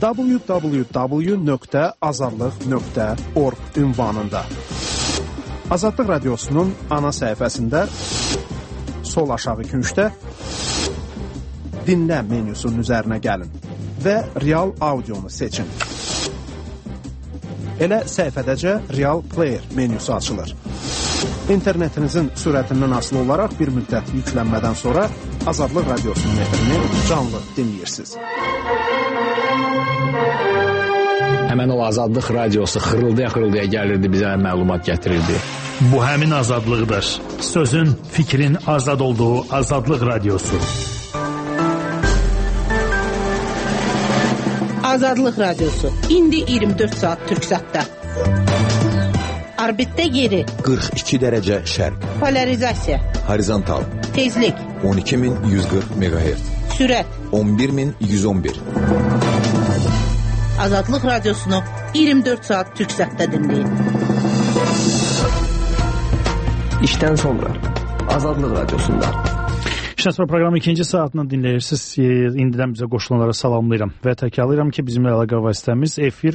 www.azadlıq.org ünvanında. Azadlıq Radiosu'nun ana səhifəsində sol aşağı küncdə dinlə menyusunun üzərinə gəlin və Real Audio'nu seçin. Elə səhifədəcə Real Player menyusu açılır. İnternetinizin sürətindən asılı olaraq bir müddət yüklənmədən sonra Azadlıq Radiosu'nun efrini canlı dinləyirsiniz. Həmən o Azadlıq Radiosu xırıldaya gəlirdi, bizə məlumat gətirirdi. Bu həmin azadlıqdır. Sözün, fikrin azad olduğu Azadlıq Radiosu. Azadlıq Radiosu. İndi 24 saat Türksatda. Orbitdə yeri 42 dərəcə şərq. Polarizasiya. Horizontal. Tezlik 12140 MHz. Sürət 11111. Azadlıq Radiosunu 24 saat Türksatda dinləyin. İşdən sonra Azadlıq Radiosunda. İşdən sonra proqramın ikinci saatını dinləyirsiniz. İndidən bizə qoşulanlara salamlayıram və təkrarlayıram ki, bizimlə əlaqə vasitəmiz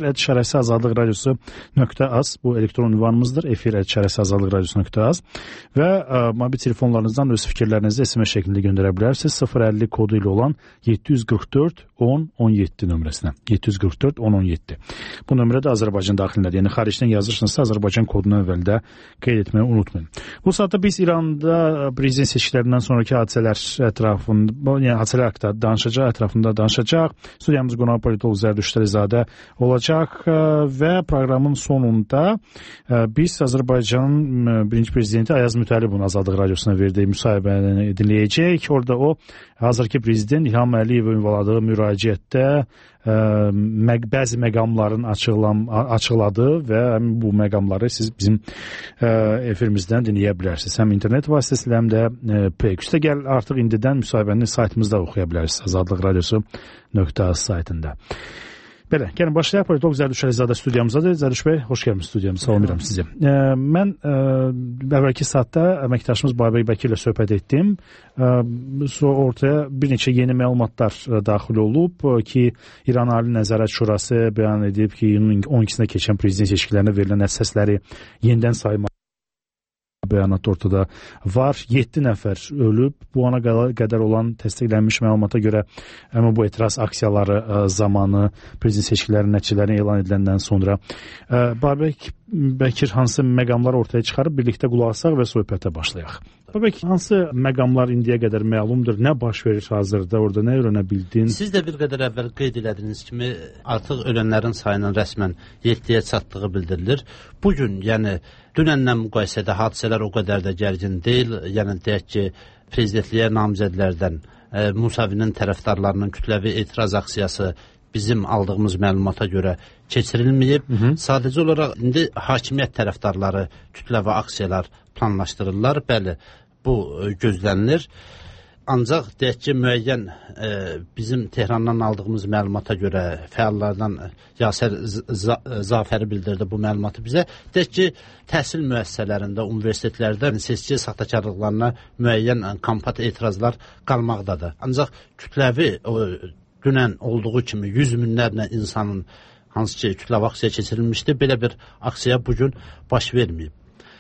efir@azadlıqradiosu.az bu elektron ünvanımızdır. efir@azadlıqradiosu.az və mobil telefonlarınızdan öz fikirlərinizi SMS şəklində göndərə bilərsiniz. 050 kodu ilə olan 744 10 17 nömrəsinə. 744 10 17. Bu nömrə də Azərbaycan daxilindədir. Yəni xaricdən yazırsınızsa Azərbaycan kodunu əvvəldə qeyd etməyi unutmayın. Bu saatda biz İranda prezident seçkilərindən sonraki hadisələr ətrafında, yəni hadisələr haqqında danışacaq. Studiyamız qonaq politolog Zərdüşt Əlizadə olacaq və proqramın sonunda biz Azərbaycanın birinci prezidenti Ayaz Mütəllibovun Azadlıq Radiosuna verdiyi müsahibəni dinləyəcək. Orada o hazırki prezident İlham Əliyevə ünvanladığı müraciətdə bəzi məqamların açıqladı və bu məqamları siz bizim efirimizdən dinləyə bilərsiniz. Həm internet vasitəsilə, həm də Play. Üstəgəl artıq indidən müsahibəni saytımızda oxuya bilərsiniz. Azadlıqradiosu.az saytında. Belə, gəlin başlayaq. Politolog Zərdüşt Əlizadə studiyamızdadır. Zərdüşt bəy, xoş gəlmişsiniz studiyamıza. Salamlayıram sizi. Mən əvvəlki saatda əməkdaşımız Babək Bəkirlə söhbət etdim. Ortaya bir neçə yeni məlumatlar daxil olub ki, İran Ali Nəzarət Şurası bəyan edib ki, iyunun 12-sində keçən prezident seçkilərinə verilən səsləri yenidən saymaq bəyanat ortada var. 7 nəfər ölüb. Bu ana qədər olan təsdiqlənmiş məlumata görə bu etiraz aksiyaları zamanı prezident seçkilərinin nəticələrini elan ediləndən sonra Babək Bəkir hansı məqamlar ortaya çıxarıb birlikdə qulaq asaq və söhbətə başlayaq. Babək, hansı məqamlar indiyə qədər məlumdur? Nə baş verir hazırda? Orada nə öyrənə bildin? Siz də bir qədər əvvəl qeyd elədiyiniz kimi artıq ölənlərin sayının rəsmən 7-yə çatdığı bildirilir. Bugün, yəni dünənlə müqayisədə hadisələr o qədər də gərgin deyil. Yəni deyək ki, prezidentliyə namizədlərdən Musavinin tərəfdarlarının kütləvi etiraz aksiyası bizim aldığımız məlumata görə keçirilməyib. Sadəcə olaraq indi hakimiyyət tərəfdarları kütləvi aksiyalar planlaşdırırlar. Bəli, bu gözlənilir. Ancaq deyək ki, müəyyən bizim Tehrandan aldığımız məlumata görə fəallardan Yasər Zafəri bildirdi bu məlumatı bizə. Deyək ki, təhsil müəssisələrində, universitetlərdə seçki saxtakarlıqlarına müəyyən kampat etirazlar qalmaqdadır. Ancaq kütləvi dünən olduğu kimi 100 minlərlə insanın hansı ki kütləvi aksiya keçirilmişdi, belə bir aksiya bugün baş verməyib.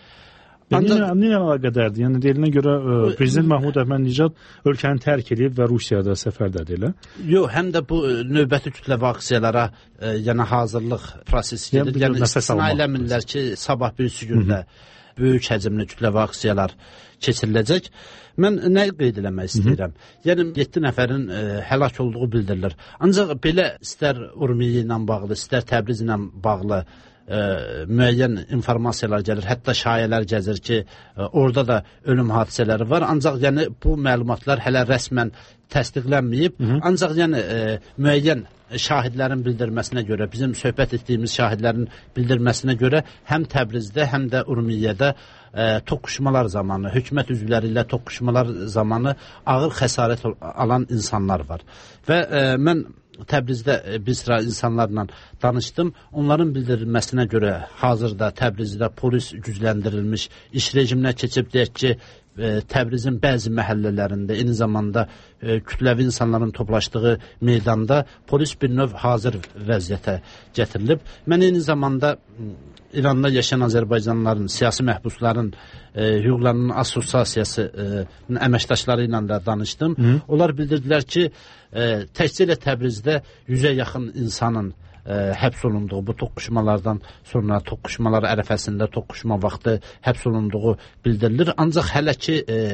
Nə əlaqədardır? Yəni deyilinə görə Prezident Mahmud Əhməd-Nicad ölkəni tərk edib və Rusiyada səfərdədir, elə? Yox, həm də bu növbəti kütləvi aksiyalara yəni hazırlıq prosesi gedir. Yəni istisna eləmirlər ki, sabah birisi gündə böyük həcmli kütləvi aksiyalar keçiriləcək. Mən nə qeyd eləmək istəyirəm? Yəni 7 nəfərin həlak olduğu bildirilir. Ancaq belə istər Urmiya ilə bağlı, istər Təbriz ilə bağlı müəyyən informasiyalar gəlir, hətta şayələr gəzir ki, orada da ölüm hadisələri var. Ancaq yəni bu məlumatlar hələ rəsmən təsdiqlənməyib. Ancaq yəni müəyyən şahidlərin bildirməsinə görə, bizim söhbət etdiyimiz şahidlərin bildirməsinə görə həm Təbrizdə, həm də Urmiyədə toqquşmalar zamanı, hökumət üzvləri ilə toqquşmalar zamanı ağır xəsarət alan insanlar var. Və mən Təbrizdə bir sıra insanlarla danışdım. Onların bildirilməsinə görə hazırda Təbrizdə polis gücləndirilmiş, iş rejiminə keçib deyək ki, Təbrizin bəzi məhəllələrində, eyni zamanda kütləvi insanların toplaşdığı meydanda polis bir növ hazır vəziyyətə gətirilib. Mən eyni zamanda İranda yaşayan Azərbaycanlıların, siyasi məhbusların hüquqlarının assosiasiyasının əməkdaşları ilə də danışdım. Onlar bildirdilər ki, təkcə ilə Təbrizdə 100-ə yaxın insanın həbs olunduğu, bu toqquşmalardan sonra, toqquşmalar ərəfəsində, toqquşma vaxtı həbs olunduğu bildirilir. Ancaq hələ ki,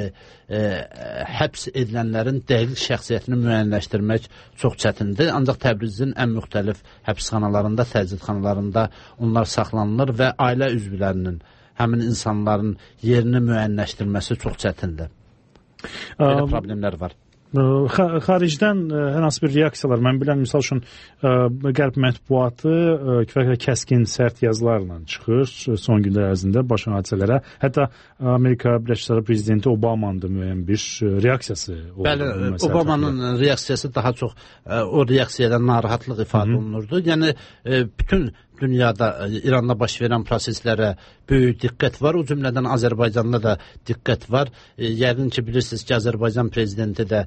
həbs edilənlərin dəqiq şəxsiyyətini müəyyənləşdirmək çox çətindir. Ancaq Təbrizin ən müxtəlif həbsxanalarında, təcridxanalarında onlar saxlanılır və ailə üzvlərinin, həmin insanların yerini müəyyənləşdirməsi çox çətindir. Belə problemlər var. Xaricdən hər hansı bir reaksiyalar, mən bilən, misal üçün, qərb mətbuatı kifayət kəskin, sərt yazılarla çıxır son günlər ərzində baş hadisələrə. Hətta Amerika Birləşmiş Ştatları prezidenti Obamanın da müəyyən bir reaksiyası oldu. Bəli, Obamanın reaksiyası daha çox o reaksiyadan narahatlıq ifadə olunurdu. Yəni, bütün dünyada, İranda baş verən proseslərə böyük diqqət var. O cümlədən Azərbaycanda da diqqət var. Yəqin ki, bilirsiniz ki, Azərbaycan prezidenti də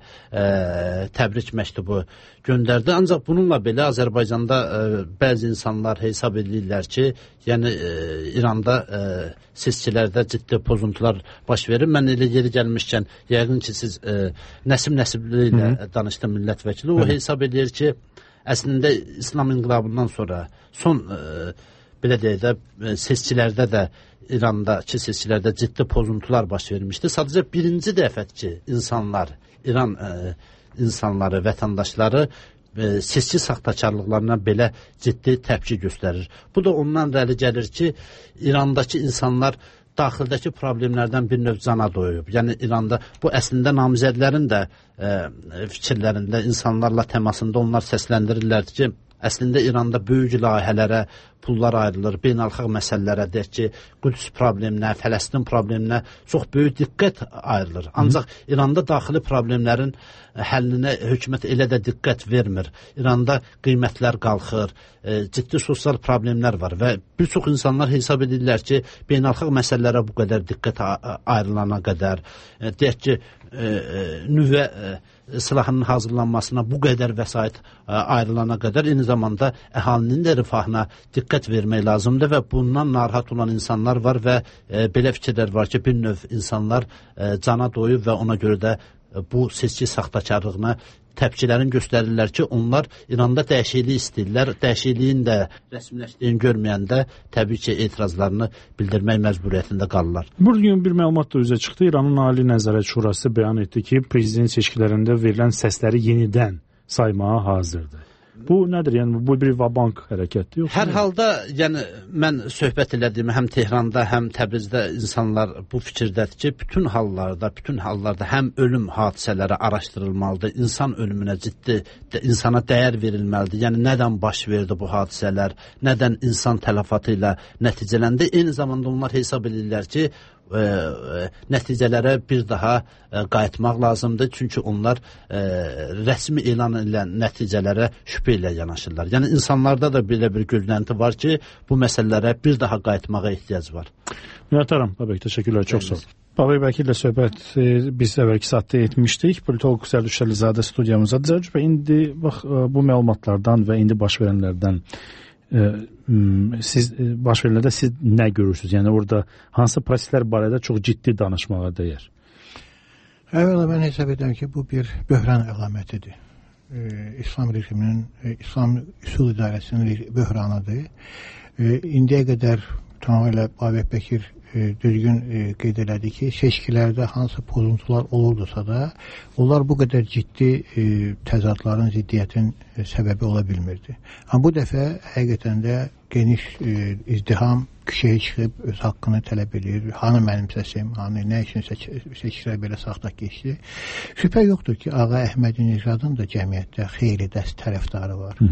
təbrik məktubu göndərdi. Ancaq bununla belə Azərbaycanda bəzi insanlar hesab edirlər ki, yəni İranda seçkilərdə ciddi pozuntular baş verir. Mən elə yeri gəlmişkən, yəqin ki, siz Nəsim Nəsibli ilə danışdı millət vəkili. O hesab edir ki, əslində İslam inqilabından sonra son belə deyək də seçkilərdə də İrandakı seçkilərdə ciddi pozuntular baş vermişdi. Sadəcə birinci dəfə ki, insanlar, İran insanları, vətəndaşları seçki saxtakarlıqlarına belə ciddi təpki göstərir. Bu da ondan irəli gəlir ki, İrandakı insanlar daxildəki problemlərdən bir növ cana doyub. Yəni İranda bu əslində namizədlərin də fikirlərində, insanlarla təmasında onlar səsləndirirlər ki, əslində İranda böyük layihələrə pullar ayrılır, beynəlxalq məsələlərə, deyək ki, Qüds probleminə, Fələstin probleminə çox böyük diqqət ayrılır. Ancaq İranda daxili problemlərin həllinə hökumət elə də diqqət vermir. İranda qiymətlər qalxır, ciddi sosial problemlər var və bir çox insanlar hesab edirlər ki, beynəlxalq məsələlərə bu qədər diqqət ayrılana qədər, deyək ki, nüvə silahının hazırlanmasına bu qədər vəsait ayrılana qədər eyni zamanda əhalinin də rifahına diqqət vermək lazımdır və bundan narahat olan insanlar var və belə fikirlər var ki, bir növ insanlar cana doyub və ona görə də bu seçki saxtakarlığına təpkilərin göstərirlər ki, onlar İranda dəyişiklik istəyirlər. Dəyişikliyin də rəsmiləşdiyini görməyəndə təbii ki, etirazlarını bildirmək məcburiyyətində qalırlar. Bugün bir məlumat da üzə çıxdı. İranın Ali Nəzarət Şurası bəyan etdi ki, prezident seçkilərində verilən səsləri yenidən saymağa hazırdır. Bu nədir? Yəni bu bir vabank hərəkətdir? Hər halda, yəni mən söhbət elədiyim həm Tehranda, həm Təbrizdə insanlar bu fikirdədir ki, bütün hallarda həm ölüm hadisələri araşdırılmalıdır, insan ölümünə ciddi insana dəyər verilməlidir. Yəni nədən baş verdi bu hadisələr, nədən insan tələfatı ilə nəticələndi? Eyni zamanda onlar hesab edirlər ki, nəticələrə bir daha qayıtmaq lazımdır. Çünki onlar rəsmi elan edilən nəticələrə şübhə ilə yanaşırlar. Yəni insanlarda da belə bir gözlənti var ki, bu məsələlərə bir daha qayıtmağa ehtiyac var. Mühtərəm Babək, təşəkkürlər, çox sağ olun. Babək Vəkillə söhbət biz əvvəlki saatda etmişdik. Politolog Sərduş Əlizadə studiyamızdadır və indi bax bu məlumatlardan və indi baş verənlərdən siz baş verilənlərdə siz nə görürsünüz? Yəni orada hansı proseslər barədə çox ciddi danışmağa dəyər? Əvvəla mən hesab edirəm ki, bu bir böhran əlamətidir. İslam rejiminin, İslam üsul idarəsinin böhranıdır. İndiyə qədər tamamilə Babək Bəkir düzgün qeyd elədi ki, seçkilərdə hansı pozuntular olurdusa da, onlar bu qədər ciddi təzadların, ziddiyyətin səbəbi ola bilmirdi. Amma bu dəfə həqiqətən də geniş izdiham küçəyə çıxıb öz haqqını tələb edir. Hanı mənim səsim, hanı nə üçün seçkilər belə saxta keçdi. Şübhə yoxdur ki, Ağa Əhmədi Necadın da cəmiyyətdə xeyli dəst tərəfdarı var.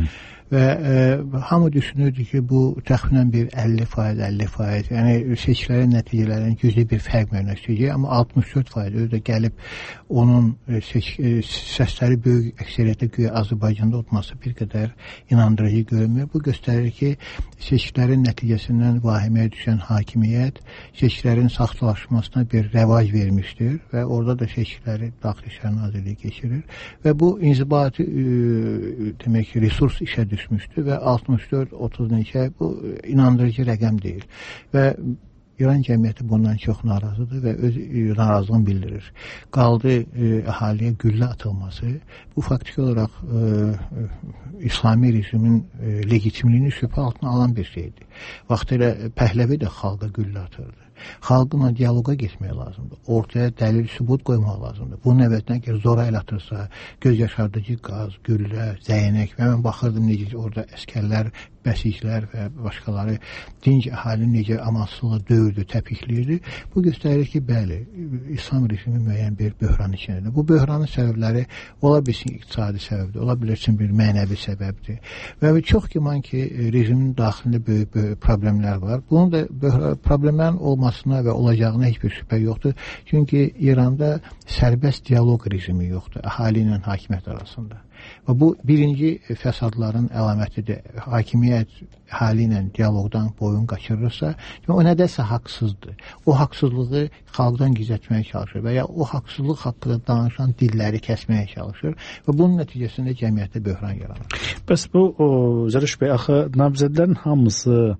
və hamı düşünürdü ki, bu təxminən bir 50%, yəni seçkilərin nəticələrinin güclü bir fərq meydana çıxacaq, amma 64% özü də gəlib onun səsləri böyük əksəriyyətlə güya Azərbaycanda olması bir qədər inandırıcı görünmür. Bu göstərir ki, seçkilərin nəticəsindən vahiməyə düşən hakimiyyət seçkilərin saxtalaşmasına bir rəvac vermişdir və orada da seçkiləri Daxili İşlər Nazirliyi keçirir və bu inzibati demək ki, resurs işə düşmüşdür və 64-30 neçə bu inandırıcı rəqəm deyil və İran cəmiyyəti bundan çox narazıdır və öz narazılığını bildirir. Qaldı əhaliyə güllə atılması, bu faktiki olaraq İslami rejimin legitimliyini şübhə altına alan bir şeydir. Vaxtilə Pəhləvi də xalqa güllə atırdı. Xalqla diyaloqa getmək lazımdır. Ortaya dəlil, sübut qoymaq lazımdır. Bunun əvəzinə ki, zora el atırsa, göz yaşardıcı qaz, güllə, zəyənək və mən baxırdım necə orada əskərlər, bəsiklər və başqaları dinc əhalini necə amansızlıqla döyürdü, təpikləyirdi. Bu göstərir ki, bəli, İslam rejimi müəyyən bir böhran içindədir. Bu böhranın səbəbləri ola bilsin iqtisadi səbəbdir, ola bilsin bir mənəvi səbəbdir. Və çox güman ki, rejimin daxilində böyük problemlər var. Bunun da problemlərin olmasına və olacağına heç bir şübhə yoxdur. Çünki İranda sərbəst dialoq rejimi yoxdur əhali ilə hakimiyyət arasında. Və bu birinci fəsadların əlamətidir. Hakimiyyət əhali ilə dialoqdan boyun qaçırırsa, o nədəsə haqsızdır. O haqsızlığı xalqdan gizlətməyə çalışır və ya o haqsızlıq haqqında danışan dilləri kəsməyə çalışır və bunun nəticəsində cəmiyyətdə böhran yaranır. Bəs bu Zəriş bəy, axı namizədlərin hamısı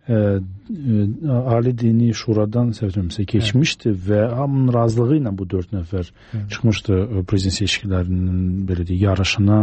Ali Dini Şuradan keçmişdi və hamının razılığı ilə bu 4 nəfər çıxmışdı prezident seçkilərinin belə deyək yarışına.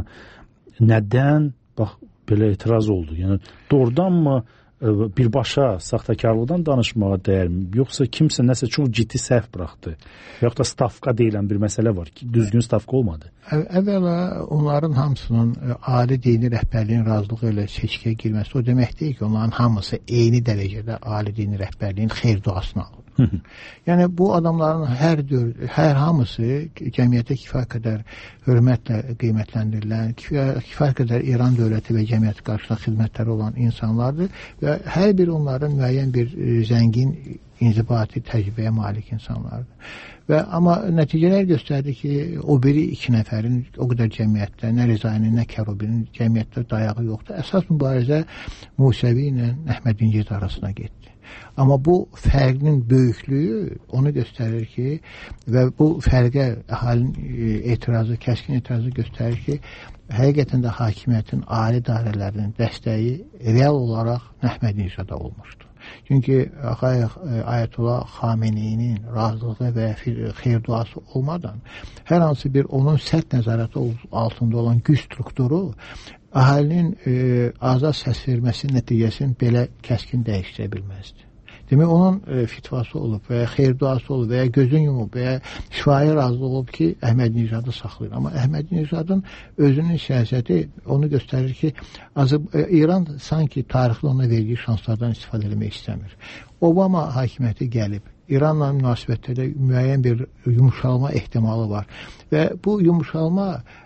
Nədən bax belə etiraz oldu? Yəni doğrudanmı birbaşa saxtakarlıqdan danışmağa dəyərmi? Yoxsa kimsə nəsə çox ciddi səhv buraxdı? Yoxsa da stavka deyilən bir məsələ var ki, düzgün stavka olmadı? Əvvəla onların hamısının ali dini rəhbərliyin razılığı ilə seçkiyə girməsi o demək deyil ki, onların hamısı eyni dərəcədə ali dini rəhbərliyin xeyir duasını alır. Yəni bu adamların hər hamısı cəmiyyətə kifayət qədər hörmətlə qiymətləndirilən, kifayət qədər İran dövləti və cəmiyyəti qarşısında xidmətləri olan insanlardır və hər biri onların müəyyən bir zəngin inzibati təcrübəyə malik insanlardır. Amma nəticələr göstərdi ki, o biri 2 nəfərin o qədər cəmiyyətdə, nə Rezayinin, nə Kərubinin cəmiyyətdə dayağı yoxdur. Əsas mübarizə Musəvi ilə Əhmədincid arasına getdi. Amma bu fərqin böyüklüyü onu göstərir ki, və bu fərqə əhalinin etirazı, kəskin etirazı göstərir ki, həqiqətən də hakimiyyətin ali dairələrinin dəstəyi real olaraq Əhmədincida olmuşdu. Çünki Ayətullah Xameneyinin razılığı və xeyir duası olmadan hər hansı bir onun sərt nəzarəti altında olan güc strukturu əhalinin azad səs verməsi nəticəsini belə kəskin dəyişdirə bilməzdi. Demək, onun fitvası olub və ya xeyir duası olub və ya gözün yumub və ya şifahi razılıq olub ki, Əhmədinecadı saxlayır. Amma Əhmədinecadın özünün siyasəti onu göstərir ki, İran sanki tarixdə ona verdiyi şanslardan istifadə etmək istəmir. Obama hakimiyyəti gəlib. İranla münasibətlərdə müəyyən bir yumuşalma ehtimalı var və bu yumuşalma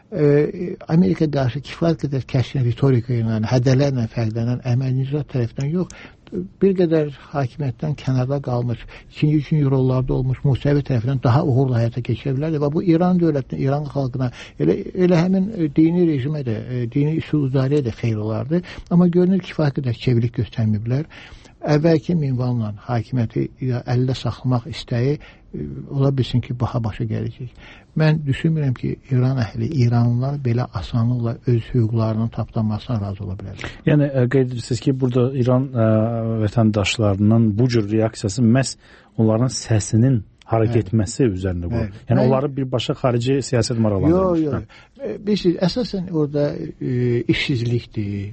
Amerika qarşı kifayət qədər kəskin ritorika ilə, hədələrlə fərqlənən Əhmədinecad tərəfindən yox, bir qədər hakimiyyətdən kənarda qalmış, ikinci rollarda olmuş Musəvi tərəfindən daha uğurla həyata keçirə bilərdi və bu İran dövlətinə, İran xalqına, elə həmin dini rejimə də, dini üsul idarəyə də xeyir olardı. Amma görünür kifayət qədər çevrilik göstərməyiblər. Əvvəlki minvanla hakimiyyəti əldə saxlamaq istəyi ola bilsin ki, başa gələcək. Mən düşünmürəm ki, İran əhli, İranlılar belə asanlıqla öz hüquqlarının tapdanmasına razı ola bilər. Yəni, qeyd edirsiniz ki, burada İran vətəndaşlarının bu cür reaksiyası məhz onların səsinin hareket etməsi üzərində bu. Yəni, onları birbaşa xarici siyasət maraqlandırmış. Yox. Bilirsiniz, əsasən orada işsizlikdir,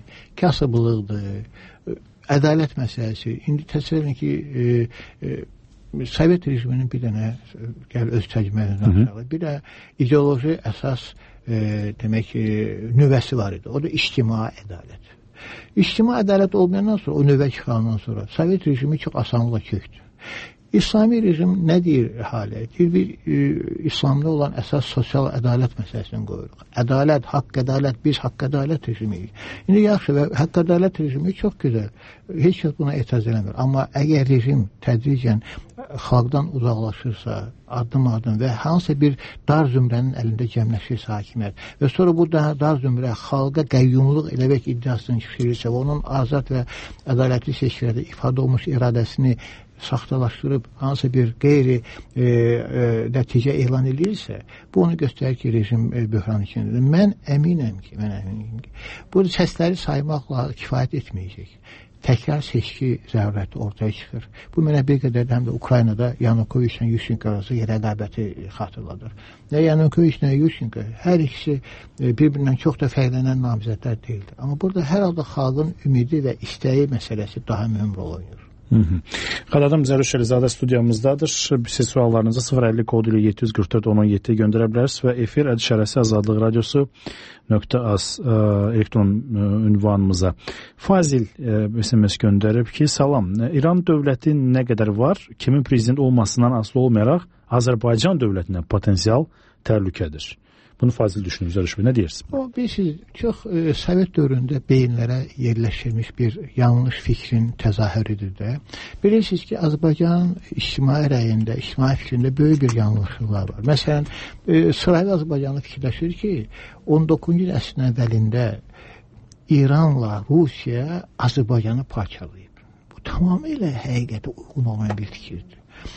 kasıblıqdır, ədalət məsələsi. İndi təsəvvür edin ki, Sovet rejiminin bir dənə öz təcrübəsindən aşağı, bir də ideoloji əsas demək ki, nüvəsi var idi. O da ictimai ədalət. İctimai ədalət olmayandan sonra, o nüvə çıxandan sonra Sovet rejimi çox asanlıqla kökdü. İslami rejim nə deyir halə? İslamda olan əsas sosial ədalət məsələsini qoyuruq. Ədalət, haqq ədalət, biz haqq ədalət rejimiyik. İndi yaxşı və haqq ədalət rejimi çox gözəl. Heç kəs buna etiraz eləmir. Amma əgər rejim tədricən xalqdan uzaqlaşırsa, addım-addım və hansısa bir dar zümrənin əlində cəmləşirsə hakimiyyət və sonra bu dar zümrə xalqa qəyyumluq eləmək iddiasını çıxırırsa və onun azad və ədalətli seçkilərdə ifadə olmuş iradəsini saxtalaşdırıb hansısa bir qeyri nəticə elan edirsə, bu onu göstərir ki, rejim böhran içindədir. Mən əminəm ki, bu səsləri saymaqla kifayət etməyəcək. Təkrar seçki zərurəti ortaya çıxır. Bu mənə bir qədər həm də Ukraynada Yanukoviçlə Yushchenko arası rəqabəti xatırladır. Nə Yanukoviç, nə Yushchenko hər ikisi bir-birindən çox da fərqlənən namizədlər deyildir. Amma burada hər halda xalqın ümidi və istəyi məsələsi daha mühüm rol oynayır. Xaladım Zəruş Əlizadə studiyamızdadır. Siz suallarınızı 050 kodu ilə 744 1017 göndərə bilərsiniz və efir @şərəsi azadlıq radiosu .az elektron ünvanımıza. Fazil SMS göndərib ki, salam, İran dövləti nə qədər var, kimin prezident olmasından asılı olmayaraq Azərbaycan dövlətinə potensial təhlükədir. Bunu Fazil düşünür, Zəruş bəy, nə deyirsiniz? O, bilirsiniz, çox Sovet dövründə beyinlərə yerləşdirilmiş bir yanlış fikrin təzahürüdür də. Bilirsiniz ki, Azərbaycanın ictimai rəyində, ictimai fikrində böyük bir yanlışlıqlar var. Məsələn, sırayla Azərbaycanlı fikirləşir ki, 19-cu əsrin əvvəlində İranla Rusiya Azərbaycanı parçalayıb. Bu tamamilə həqiqətə uyğun olmayan bir fikirdir.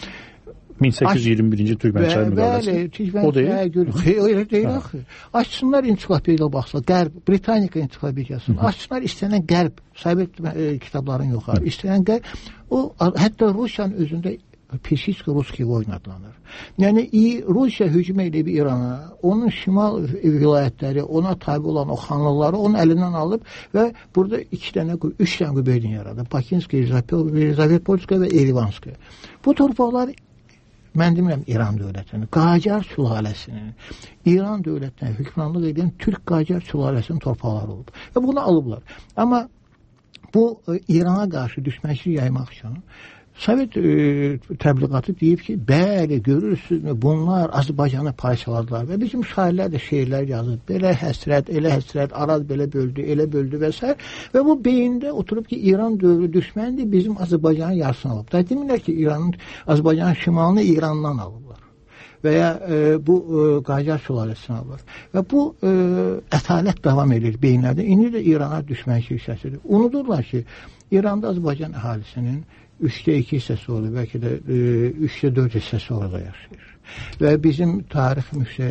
1821-ci Türkmənçay müqaviləsi. O deyil. Öyle deyil axı. Açsınlar ensiklopediyaya baxsa, Qərb, Britannika ensiklopediyasını, açsınlar istənilən Qərb, Sovet kitabların yoxar, istənilən Qərb, o hətta Rusiyanın özündə Persiyski Ruski oyun adlanır. Yəni Rusiya hücum edib İrana, onun şimal vilayətləri, ona tabi olan o xanlıqları onun əlindən alıb və burada 3 dənə qübeydin yaradı. Bakinski, Zavetpolska və Erivanski. Bu torpaqlar mən demirəm İran dövlətinin, Qacar sülaləsinin, İran dövlətinə hökmranlıq edən Türk Qacar sülaləsinin torpaqları olub. Və bunu alıblar. Amma bu İrana qarşı düşmənçilik yaymaq üçün Sovet təbliğatı deyib ki, bəli, görürsünüz, bunlar Azərbaycanı parçaladılar və bizim şairlər də şeirlər yazır. Belə həsrət, elə həsrət, Araz belə böldü, elə böldü və s. Və bu beyində oturub ki, İran dövrü düşməndir, bizim Azərbaycanın yarısını alıb. Da demirlər ki, Azərbaycanın şimalını İrandan alıblar. Və ya bu Qacar sülaləsini alır. Və bu ətalət davam edir beyinlərdə. İndi də İrana düşmənçilik səsidir. Unudurlar ki, İranda Azərbaycan əhalisinin 3/2 hissəsi olur, bəlkə də 3/4 hissəsi orada yaşayır. Və bizim tarix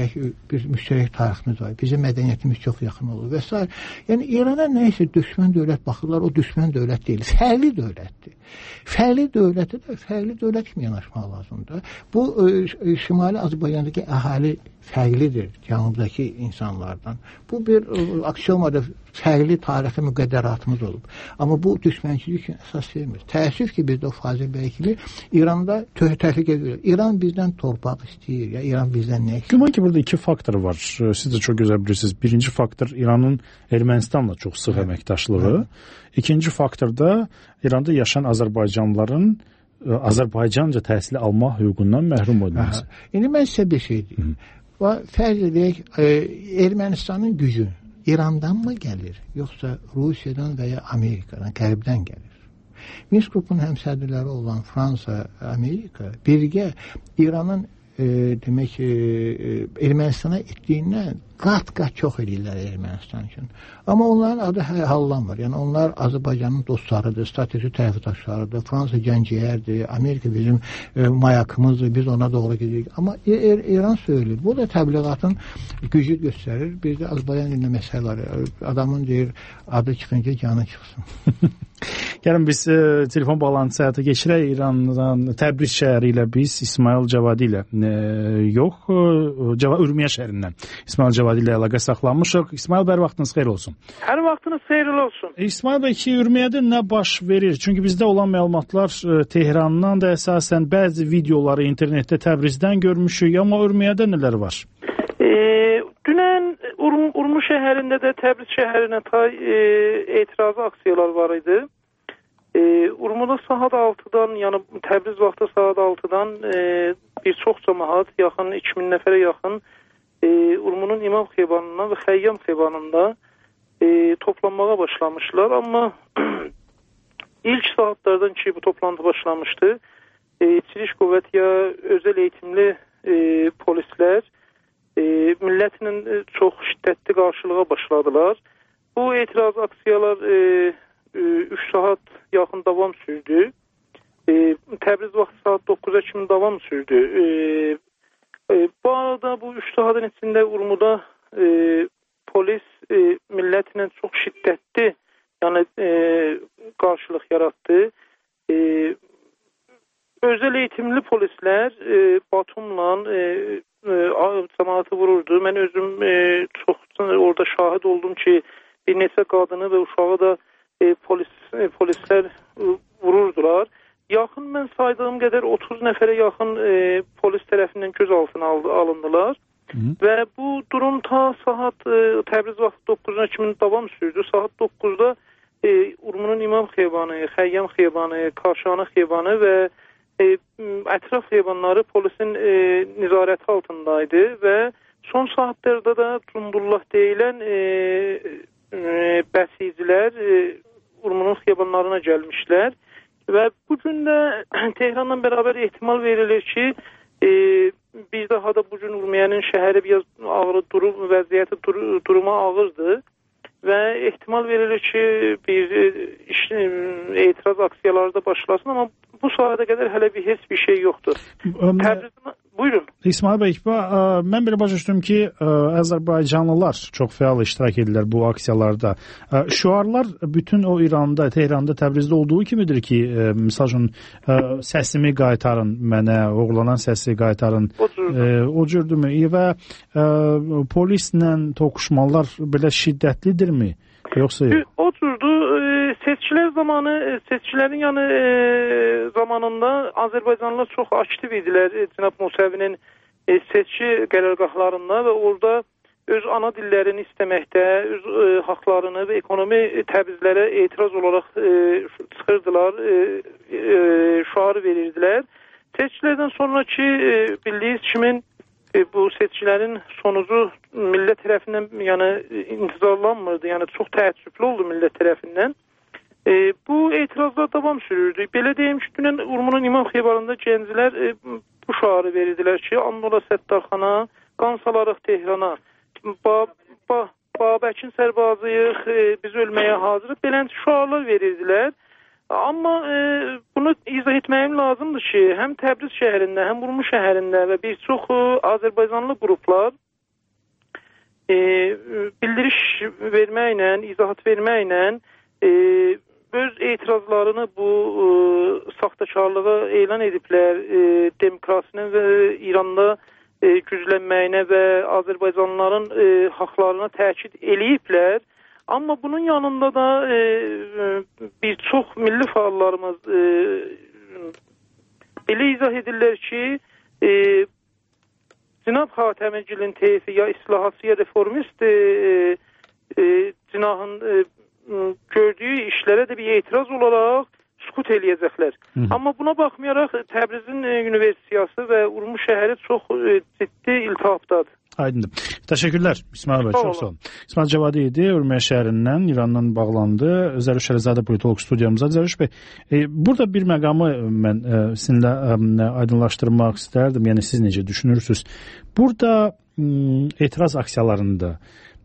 müştərək tariximiz var. Bizim mədəniyyətimiz çox yaxın olur və s. Yəni İrana nəysə düşmən dövlət baxırlar, o düşmən dövlət deyil, fərqli dövlətdir. Fərqli dövləti də fərqli dövlət kimi yanaşmaq lazımdır. Bu Şimali Azərbaycandakı əhali fərqlidir cənubdakı insanlardan. Bu bir aksiyomada fərqli tarixi müqəddəratımız olub. Amma bu düşmənçilik üçün əsas vermir. Təəssüf ki, bizdə o Fazil bəy kimi İranda təhlükə görür. İran bizdən torpaq istəyir, ya İran bizdən nə istəyir? Güman ki, burada iki faktor var. Siz də çox gözəl bilirsiniz. Birinci faktor İranın Ermənistanla çox sıx əməkdaşlığı. İkinci faktor da İranda yaşayan Azərbaycanlıların Azərbaycanca təhsili alma hüququndan məhrum olması. İndi mən sizə bir şey deyim. Fərz edək, Ermənistanın gücü İrandan mı gəlir, yoxsa Rusiyadan və ya Amerikadan, Qərbdən gəlir? Minsk qrupun həmsədrləri olan Fransa, Amerika birgə İranın demək Ermənistana etdiyindən qat-qat çox edirlər Ermənistan üçün. Amma onların adı hallanmır. Yəni onlar Azərbaycanın dostlarıdır, strateji tərəfdaşlarıdır. Fransa gənciyərdir, Amerika bizim mayakımızdır, biz ona doğru gedirik. Amma İran söylir. Bu da təbliğatın gücü göstərir. Bir də Azərbaycan dilində məsələləri. Adamın deyir, adı çıxınca canı çıxsın. Gəlin biz telefon bağlantısı həyata keçirək. İrandan Təbriz şəhəri ilə biz İsmail Cavadi ilə Ürmiyə şəhərindən İsmail Cavadi ilə əlaqə saxlanmışıq. İsmail bəy, vaxtınız xeyir olsun. Hər vaxtınız xeyirli olsun. İsmail bəy, ki, Ürmiyədə nə baş verir? Çünki bizdə olan məlumatlar Tehrandan da əsasən bəzi videoları internetdə Təbrizdən görmüşük, amma Ürmiyədə nələr var? Dünən Urmu şəhərində də Təbriz şəhərinə etirazı aksiyalar var idi. Urmuda saat 6-dan, yəni Təbriz vaxtı saat 6-dan bir çox cəmaət, yaxın 2000 nəfərə yaxın Urmunun İmam Xiyabanından və Xəyyam Xiyabanında toplanmağa başlamışlar. Amma ilk saatlardan ki bu toplantı başlamışdı, Çiriş qüvvət ya özəl eğitimli polislər millətlə çox şiddətli qarşılığa başladılar. Bu etiraz aksiyalar 3 saat yaxın davam sürdü. Təbriz vaxtı saat 9-a kimi davam sürdü. Bu arada bu 3 saatın içində Urmuda polis millətlə çox şiddətli qarşılıq yaratdı. Özəl eğitimli polislər batumla cəmaatı vururdu. Mən özüm çox orada şahid oldum ki, bir neçə qadını və uşağı da polislər vururdular. Yaxın mən saydığım qədər 30 nəfərə yaxın polis tərəfindən gözaltına alındılar. Və bu durum ta saat Təbriz vaxtı 9-a kimi davam sürdü. Saat 9-da Urmunun İmam Xiyabanı, Xəyyam Xiyabanı, Karşanı Xiyabanı və ətraf xiyabanları polisin nizarəti altındaydı və son saatlərdə də Cundullah deyilən bəsicilər Urmunun xiyabanlarına gəlmişlər və bugün də Tehranla bərabər ehtimal verilir ki, bir daha da bugün Urmiyanın şəhəri biraz ağır vəziyyəti duruma ağırdır və ehtimal verilir ki, bir etiraz aksiyaları da başlasın, amma bu sahədə qədər hələ heç bir şey yoxdur. Buyurun. İsmail bəy, mən belə başa düşdüm ki, Azərbaycanlılar çox fəal iştirak edirlər bu aksiyalarda. Şüarlar bütün o İranda, Tehranda, Təbrizdə olduğu kimidir ki, misal üçün səsimi qaytarın mənə, oğlanan səsi qaytarın. O cürdürmü? Və polislə toqquşmalar belə şiddətlidirmi? Yoxsa yox? O cürdür. Seçkiler zamanı, seçkilerin zamanında Azerbaycanlılar çok aktif idiler Cənab Musəvinin seçki qərargahlarında və orada öz ana dillərini istəməkdə, öz haqlarını və ekonomi təbizlərə etiraz olaraq çıxırdılar, şuarı verirdilər. Seçkilərdən sonraki bildiyiniz kimin bu seçkilərin sonucu millət tərəfindən intizarlanmırdı, çox təəssüflü oldu millət tərəfindən. Bu etirazlar davam sürürdü. Belə deyim ki, dünən Urmunun İmam Xiyabanında gənclər bu şuarı verirdilər ki, Andola Səttarxana, qan salarıq Tehrana, Babəkin sərbazıyıq, biz ölməyə hazırıq, belənci şuarlar verirdilər. Amma bunu izah etməyim lazımdır ki, həm Təbriz şəhərində, həm Urmu şəhərində və bir çox Azərbaycanlı qruplar bildiriş verməklə, izahat verməklə öz etirazlarını bu saxtakarlığa elan ediblər, demokrasinin və İranda güclənməyinə və Azərbaycanlıların haqlarına təkid eləyiblər. Amma bunun yanında da bir çox milli fəallarımız belə izah edirlər ki, Cənab Xatəmigilin teyfi ya islahatçı ya reformist cinahın gördüyü işlərə də bir etiraz olaraq sükut eləyəcəklər. Amma buna baxmayaraq Təbrizin Universitetiyası və Urmu şəhəri çox ciddi iltihabdadır. Aydındır. Təşəkkürlər İsmail bəy, çox sağ olun. İsmail Cavadi idi, Urmiya şəhərindən, İrandan bağlandı. Zəruş Əlizadə politoloq studiyamıza. Zəruş bəy, burada bir məqamı mən sizinlə aydınlaşdırmaq istərdim. Yəni siz necə düşünürsünüz? Burada etiraz aksiyalarında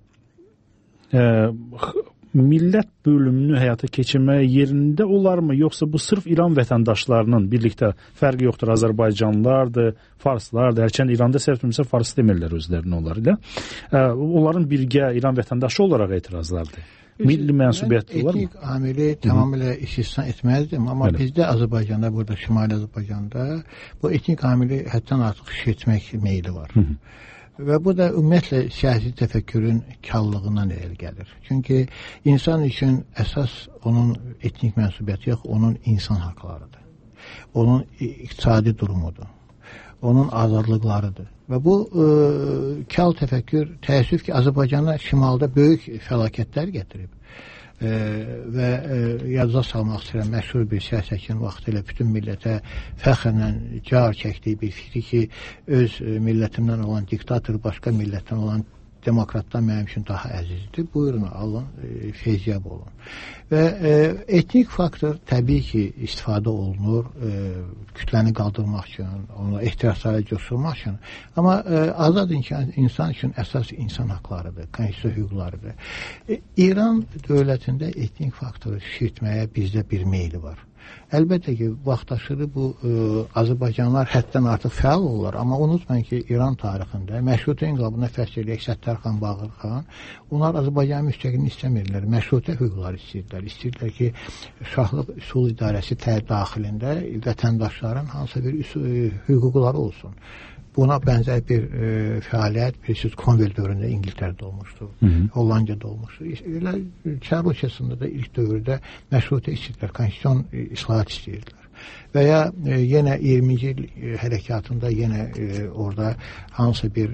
millət bölümünü həyata keçirməyə yerində olarmı, yoxsa bu sırf İran vətəndaşlarının birlikdə fərqi yoxdur, Azərbaycanlılardır, farslardır, hərçənd İranda səhv fars demirlər özlərini onlar ilə. Onların birgə İran vətəndaşı olaraq etirazlardır. Milli mənsubiyyətli olarmı? Etnik amili tamamilə istisna etməzdim, amma bizdə Azərbaycanda, burada Şimali Azərbaycanda bu etnik amili həddən artıq şişirtmək meyli var. Və bu da ümumiyyətlə siyasi təfəkkürün kallığından irəli gəlir. Çünki insan üçün əsas onun etnik mənsubiyyəti yox, onun insan haqlarıdır. Onun iqtisadi durumudur. Onun azadlıqlarıdır. Və bu kal təfəkkür təəssüf ki, Azərbaycana şimalda böyük fəlakətlər gətirib. və yadda salmaq istəyirəm, məşhur bir siyasətçinin vaxtilə bütün millətə fəxrlə car çəkdiyi bir fikri ki, öz millətimdən olan diktator başqa millətdən olan demokratdan mənim üçün daha əzizdir. Buyurun, alın, feyziyab olun. Və etnik faktor təbii ki, istifadə olunur, kütləni qaldırmaq üçün, onu ehtiraslara coşulmaq üçün. Amma azad insan üçün əsas insan haqlarıdır, konstitusiya hüquqlarıdır. İran dövlətində etnik faktoru şişirtməyə bizdə bir meyli var. Əlbəttə ki, vaxtaşırı bu Azərbaycanlılar həddən artıq fəal olurlar, amma unutmayın ki, İran tarixində Məşrutə inqilabına fəs eləyək Səttarxan, Bağırxan, onlar Azərbaycanın müstəqilini istəmirlər, məşrutə hüquqları istəyirlər. İstəyirlər ki, şahlıq üsul idarəsi daxilində vətəndaşların hansı bir hüquqları olsun. Buna bənzər bir fəaliyyət, bilirsiniz, Konvel dövründə İngiltərədə olmuşdur, Hollandiyada olmuşdur. Elə Çar Rusiyasında da ilk dövrdə məşrutə istəyirlər, konstitusiyon islahat istəyirdilər. Və ya yenə 20-ci il hərəkatında yenə orada hansı bir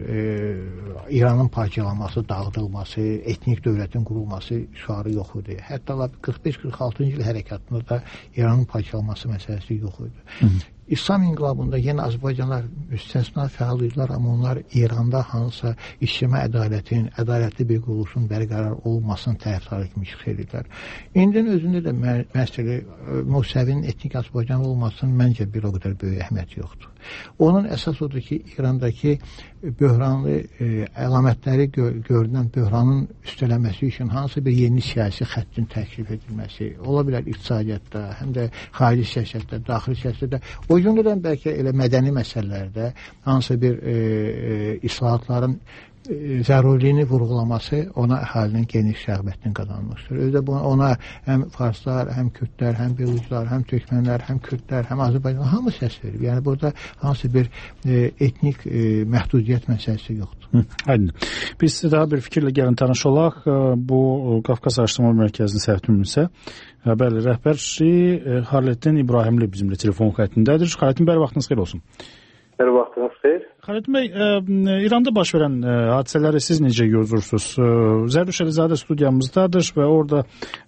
İranın parçalanması, dağıdılması, etnik dövlətin qurulması şüarı yox idi. Hətta 45-46-cı il hərəkatında da İranın parçalanması məsələsi yox idi. İslam inqilabında yenə Azərbaycanlar müstəsna fəal idilər, amma onlar İranda hansısa ictimai ədalətin, ədalətli bir quruluşun bərqərar olmasının tərəfdarı kimi çıxış edirlər. İndinin özündə də məsələ Musəvinin etnik Azərbaycan olmasının məncə bir o qədər böyük əhəmiyyəti yoxdur. Onun əsas odur ki, İrandakı böhranlı əlamətləri görünən böhranın üstələnməsi üçün hansı bir yeni siyasi xəttin təklif edilməsi, ola bilər iqtisadiyyatda, həm də xarici siyasətdə, daxili siyasətdə, o cümlədən bəlkə elə mədəni məsələlərdə hansı bir islahatların zərurliyini vurğulaması ona əhalinin geniş rəğbətini qazanmışdır. Özdə ona həm farslar, həm kürdlər, həm beluclar, həm türkmənlər, həm kürdlər, həm Azərbaycanlar hamı səs verir. Yəni burada hansı bir etnik məhdudiyyət məsələsi yoxdur. Aydın. Biz daha bir fikirlə gəlin tanış olaq. Bu Qafqaz Araşdırma Mərkəzinin səhvdürmünsə bəli, rəhbərçi Xaləddin İbrahimli bizimlə telefon xəttindədir. Xaləddin bəy, vaxtınız xeyir olsun. Hər vaxtınız xeyir. Xaləddin bəy, İranda baş verən hadisələri siz necə görürsünüz? Zərdüşt Əlizadə studiyamızdadır və orada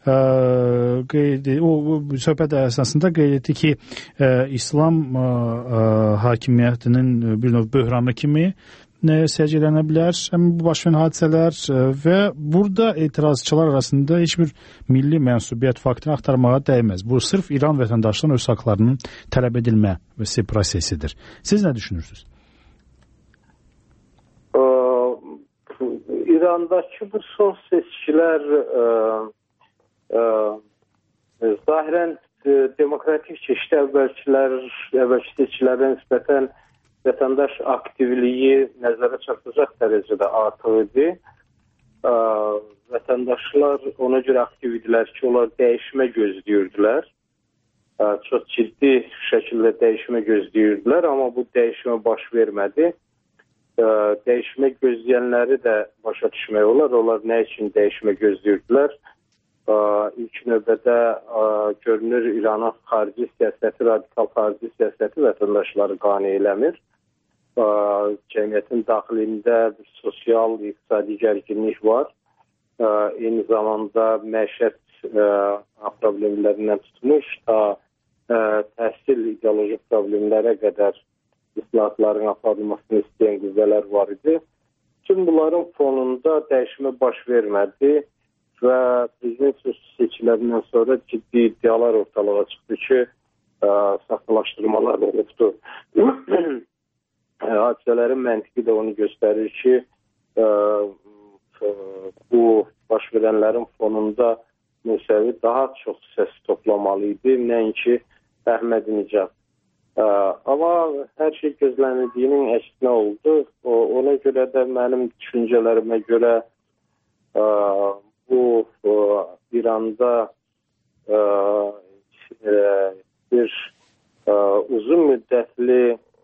söhbət əsasında qeyd etdi ki, İslam hakimiyyətinin bir növ böhranı kimi səciyyələnə bilər bu baş verən hadisələr və burada etirazçılar arasında heç bir milli mənsubiyyət faktını axtarmağa dəyməz. Bu sırf İran vətəndaşlarının öz haqlarının tələb edilmə prosesidir. Siz nə düşünürsünüz? İrandakı bu son seçkilər zahirən demokratik çeşitli əvvəlki seçkilərə nisbətən vətəndaş aktivliyi nəzərə çarpacaq dərəcədə artıq idi. Vətəndaşlar ona görə aktiv idilər ki, onlar dəyişmə gözləyirdilər. Çox ciddi şəkildə dəyişmə gözləyirdilər, amma bu dəyişmə baş vermədi. Dəyişmə gözləyənləri də başa düşmək olar. Onlar nə üçün dəyişmə gözləyirdilər? İlk növbədə görünür İranın xarici siyasəti, radikal xarici siyasəti vətəndaşları qane eləmir. Cəmiyyətin daxilində bir sosial, iqtisadi gərginlik var. Eyni zamanda məişət problemlərindən tutmuş ta təhsil ideolojik problemlərə qədər islahatların aparılmasını istəyən qüvvələr var idi. Tüm bunların fonunda dəyişmə baş vermədi və prezident seçkilərindən sonra ciddi iddialar ortalığa çıxdı ki, saxtalaşdırmalar olubdu. Hadisələrin məntiqi də onu göstərir ki, bu baş verənlərin fonunda Musəvi daha çox səs toplamalı idi, nəinki Əhmədinəcad. Amma hər şey gözlənildiyinin əksinə oldu. Ona görə də mənim düşüncələrimə görə bu İranda bir uzun müddətli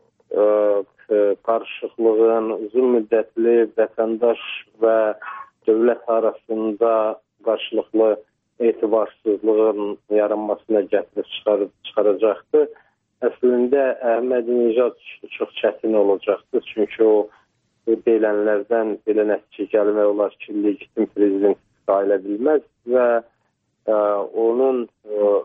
qarışıqlığın, uzun müddətli vətəndaş və dövlət arasında qarşılıqlı etibarsızlığın yaranmasına gətirib çıxaracaqdır. Əslində Əhmədinəcad çox çətin olacaqdır. Çünki o deyilənlərdən belə nəticə gəlmək olar ki, legitim prezident sayıla bilməz və onun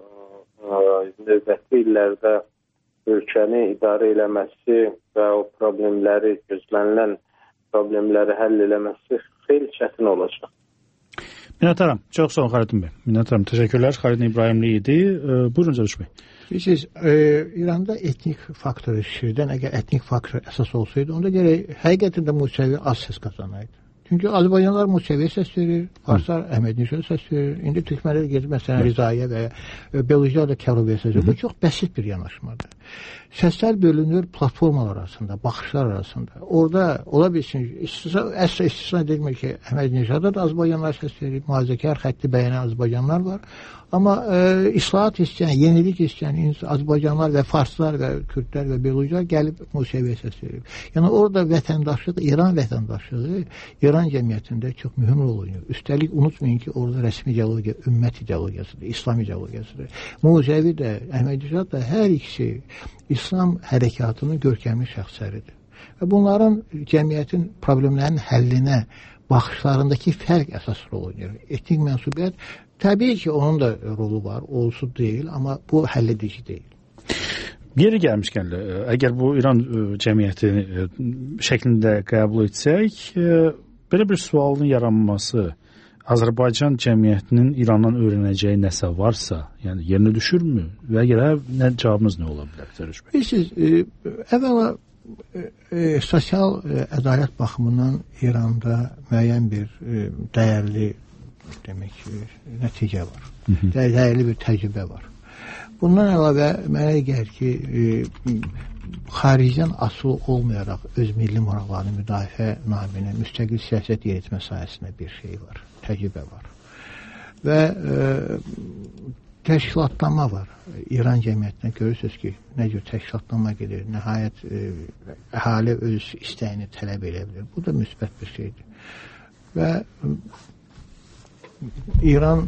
növbəti illərdə ölkəni idarə eləməsi və o problemləri, gözlənilən problemləri həll eləməsi xeyli çətin olacaq. Minnətdaram. Çox sağ olun Xalidin bəy. Minnətdaram. Təşəkkürlər. Xalidin İbrahimli idi. Buyurun Cəviş bəy. Bilirsiniz, İranda etnik faktor işirdən, əgər etnik faktor əsas olsaydı, onda gərək həqiqətən də Musevi az səs qazanaydı. Çünki Azərbaycanlar Museviyə səs verir, Farslar Əhmədinişada səs verir, indi Türkmənlər gedir məsələn Rizaiyə və Beluciya da Kəroviyə səs verir. Bu çox bəsit bir yanaşmadır. Səslər bölünür platformalar arasında, baxışlar arasında. Orada ola bilsin, əsla istisna edilmir ki, Əhmədinişada da Azərbaycanlar səs verir, mühafizəkar xətti bəyənən Azərbaycanlar var. Amma islahat istəyən, yenilik istəyən Azərbaycanlar və Farslar və Kürdlər və Belucilər gəlib Museviyə səs verir. Yəni orada vətəndaşlıq, İran vətəndaşlığı İran cəmiyyətində çox mühüm rol oynayır. Üstəlik unutmayın ki, orada rəsmi ideologiya, ümmət ideologiyasıdır, İslam ideologiyasıdır. Musevi də, Əhmədinişad da hər ikisi İslam hərəkatının görkəmli şəxsləridir. Və bunların cəmiyyətin problemlərinin həllinə baxışlarındakı fərq əsas rol oynayır. Etnik mənsubiyyət təbii ki, onun da rolu var, olsun deyil, amma bu həlledici deyil. Yeri gəlmişkən, əgər bu İran cəmiyyəti şəklində qəbul etsək, belə bir sualın yaranması Azərbaycan cəmiyyətinin İrandan öyrənəcəyi nəsə varsa, yəni yerinə düşürmü? Və əgər cavabınız nə ola bilər? Bilirsiniz, əvvəla sosial ədalət baxımından İranda müəyyən bir dəyərli demək ki, nəticə var. Dəyərli bir təcrübə var. Bundan əlavə mənə gəlir ki, xaricdən asılı olmayaraq öz milli maraqlarını müdafiə naminə müstəqil siyasət yeritmə sahəsində bir şey var, təcrübə var. Və təşkilatlanma var. İran cəmiyyətinə görürsünüz ki, nə cür təşkilatlanma gedir, nəhayət əhali öz istəyini tələb edə bilir. Bu da müsbət bir şeydir. Və İran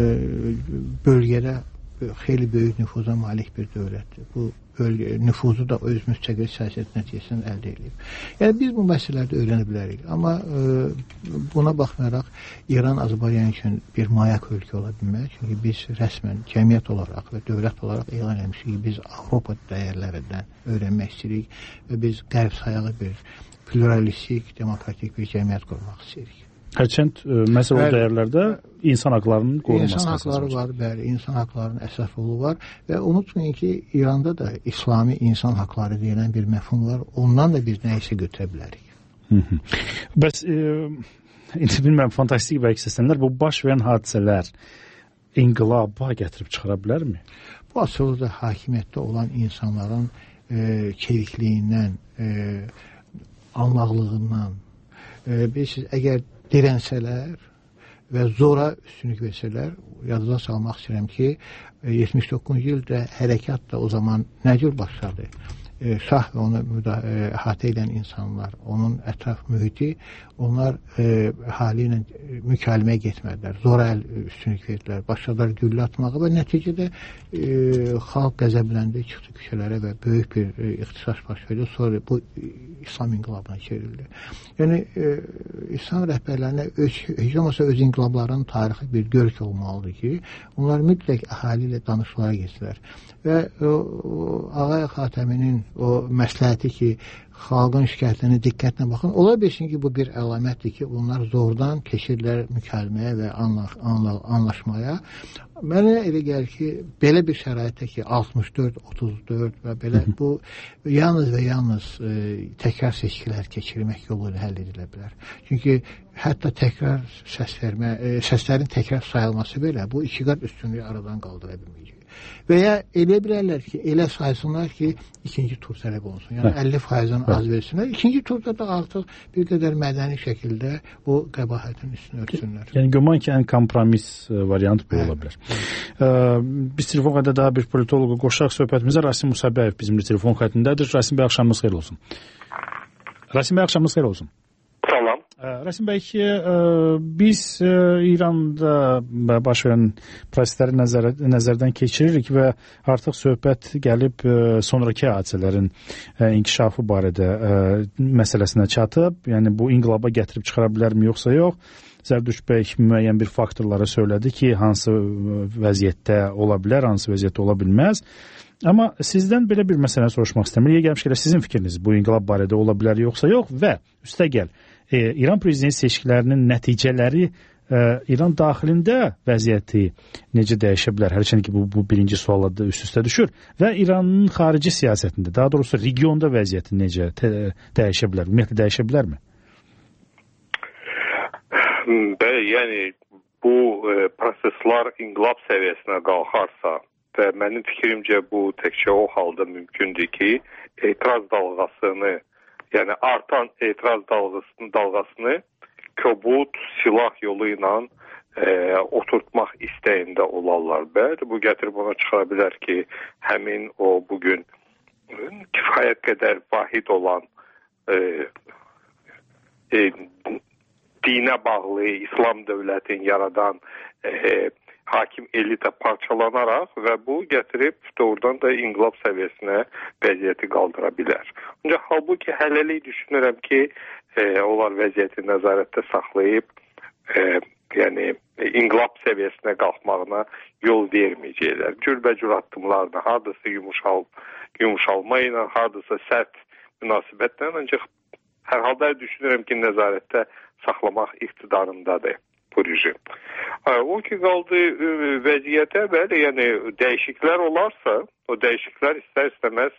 bölgədə xeyli böyük nüfuza malik bir dövlətdir. Bu nüfuzu da öz müstəqil siyasət nəticəsində əldə edib. Yəni biz bu məsələləri öyrənə bilərik. Amma buna baxmayaraq İran Azərbaycan üçün bir mayak ölkə ola bilməz. Çünki biz rəsmən cəmiyyət olaraq və dövlət olaraq elan etmişik ki, biz Avropa dəyərlərindən öyrənmək istəyirik və biz qərb sayalı bir pluralistik, demokratik bir cəmiyyət qurmaq istəyirik. Hərçənd məsələ o dəyərlərdə insan haqlarının qorunması insan haqları var, bəli, insan haqlarının əsas rolu var və unutmayın ki, İranda da İslami insan haqları deyilən bir məfhum var. Ondan da biz nəyisə götürə bilərik. Bəs indi bilmirəm, fantastik bəlkə səslənlər, bu baş verən hadisələr inqilaba gətirib çıxara bilərmi? Bu asılda hakimiyyətdə olan insanların çevikliyindən, anlaqlığından, bilirsiniz, əgər dirənsələr və zora üstünlük versələr, yadına salmaq istəyirəm ki, 79-cu ildə hərəkat da o zaman nə cür başladı? Şah və onu əhatə edən insanlar, onun ətraf mühiti, onlar hali ilə mükalimə getmədilər. Zora əl üstünlük verdilər. Başladılar güllə atmağa və nəticədə xalq qəzəbləndi, çıxdı küçələrə və böyük bir ixtisas baş verdi. Sonra bu İslam inqilabına çevrildi. Yəni, İslam rəhbərlərinə heç olmasa öz inqilablarının tarixi bir görk olmalıdır ki, onlar mütləq əhali ilə danışıqlara geçdilər. Və Ağay Xatəminin o məsləhəti ki, xalqın şikayətlərinə diqqətlə baxın, ola bilsin ki, bu bir əlamətdir ki, onlar zordan keçirlər mükaləməyə və anlaşmaya. Mənə elə gəlir ki, belə bir şəraitdə ki, 64, 34 və belə bu yalnız və yalnız təkrar seçkilər keçirmək yolu ilə həll edilə bilər. Çünki hətta təkrar səslərin təkrar sayılması belə bu iki qat üstünlüyü aradan qaldıra bilməyəcək. Və ya elə bilərlər ki, elə saysınlar ki, ikinci tur tələb olunsun. Yəni 50%-dən az versinlər. İkinci turda da artıq bir qədər mədəni şəkildə o qəbahətin üstünü örtsünlər. Yəni güman ki, ən kompromis variant bu ola bilər. Biz telefon xəttində daha bir politoloqa qoşaq söhbətimizə. Rasim Musabəyev bizimlə telefon xəttindədir. Rasim bəy, axşamınız xeyir olsun. Rasim bəy, axşamınız xeyir olsun. Salam. Rəsim bəy, biz İranda baş verən prosesləri nəzərdən keçiririk və artıq söhbət gəlib sonraki hadisələrin inkişafı barədə məsələsinə çatıb. Yəni bu inqilaba gətirib çıxara bilərmi yoxsa yox? Zərdüşt bəy müəyyən bir faktorlara söylədi ki, hansı vəziyyətdə ola bilər, hansı vəziyyətdə ola bilməz. Amma sizdən belə bir məsələ soruşmaq istəmirəm. Niyə gəlmişkən sizin fikriniz bu inqilab barədə ola bilər yoxsa yox və üstəgəl İran prezident seçkilərinin nəticələri İran daxilində vəziyyəti necə dəyişə bilər? Hərçənd ki, bu birinci sualla da üst-üstə düşür və İranın xarici siyasətində, daha doğrusu regionda vəziyyəti necə dəyişə bilər? Ümumiyyətlə dəyişə bilərmi? Bəli, yəni bu proseslər inqilab səviyyəsinə qalxarsa və mənim fikrimcə bu təkcə o halda mümkündür ki, etiraz dalğasını, yəni artan etiraz dalğasını kobud silah yolu ilə oturtmaq istəyində olarlar. Bəli, bu gətirib ona çıxara bilər ki, həmin o bugün kifayət qədər vahid olan dinə bağlı İslam dövlətini yaradan hakim elita parçalanaraq və bu gətirib doğrudan da inqilab səviyyəsinə vəziyyəti qaldıra bilər. Ancaq halbuki hələlik düşünürəm ki, onlar vəziyyəti nəzarətdə saxlayıb, yəni inqilab səviyyəsinə qalxmağına yol verməyəcəklər. Cürbəcür addımlarla, hardasa yumuşalma ilə, hardasa sərt münasibətlə, ancaq hər halda düşünürəm ki, nəzarətdə saxlamaq iqtidarındadır bu rejim. O ki qaldı vəziyyətə, bəli, yəni dəyişikliklər olarsa, o dəyişikliklər istər-istəməz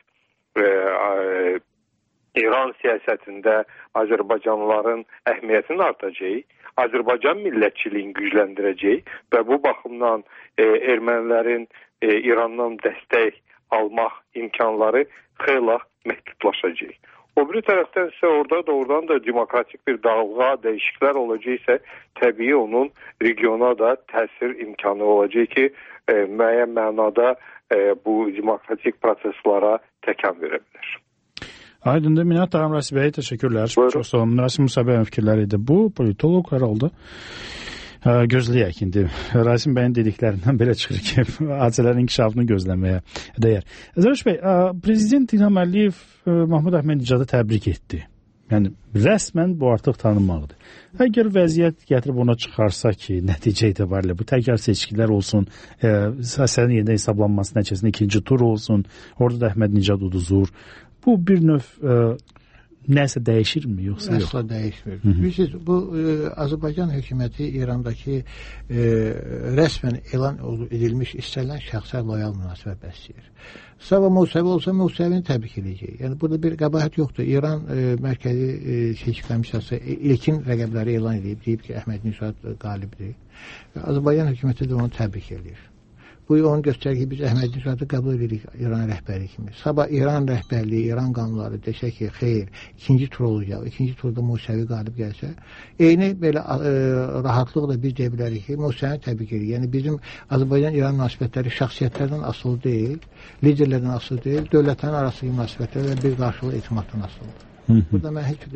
İran siyasətində Azərbaycanlıların əhəmiyyətini artacaq, Azərbaycan millətçiliyini gücləndirəcək və bu baxımdan ermənilərin İrandan dəstək almaq imkanları xeyli məhdudlaşacaq. O biri tərəfdən isə orada doğrudan da demokratik bir dalğa, dəyişikliklər olacaqsa, təbii onun regiona da təsir imkanı olacaq ki, müəyyən mənada bu demokratik proseslara təkan verə bilər. Aydındır, minnətdaram Rasim bəy, təşəkkürlər. Çox sağ olun. Rasim Musa bəyin fikirləri idi bu, politolog hər halda. Gözləyək indi. Rasim bəyin dediklərindən belə çıxır ki, hadisələrin inkişafını gözləməyə dəyər. Zərdüşt bəy, Prezident İlham Əliyev Mahmud Əhmədinecadı təbrik etdi. Yəni, rəsmən bu artıq tanınmaqdır. Əgər vəziyyət gətirib ona çıxarsa ki, nəticə etibarilə bu təkrar seçkilər olsun, siyasətin yenidən hesablanması nəticəsində ikinci tur olsun, orada da Əhmədinecad uduzur. Bu bir növ nəsə dəyişirmi, yoxsa yox? Əsla dəyişmir. Bilirsiniz, bu Azərbaycan hökuməti İrandakı rəsmən elan edilmiş istənilən şəxsə loyal münasibət bəsləyir. Sabah Musəvi olsa Musəvini təbrik edəcək. Yəni burada bir qəbahət yoxdur. İran mərkəzi seçki komissiyası ilkin rəqəbləri elan edib, deyib ki, Əhmədinecad qalibdir. Azərbaycan hökuməti də onu təbrik edir. Bu onu göstərir ki, biz Əhmədinecadı qəbul edirik İran rəhbəri kimi. Sabah İran rəhbərliyi, İran qanunları desə ki, xeyr, ikinci tur olacaq, ikinci turda Musəvi qalib gəlsə, eyni belə rahatlıqla biz deyə bilərik ki, Musəvini təbrik edirik. Yəni bizim Azərbaycan-İran münasibətləri şəxsiyyətlərdən asılı deyil, liderlərdən asılı deyil, dövlətlərin arasındakı münasibətlər və bir qarşılıqlı etimaddan asılıdır. Burada mən heç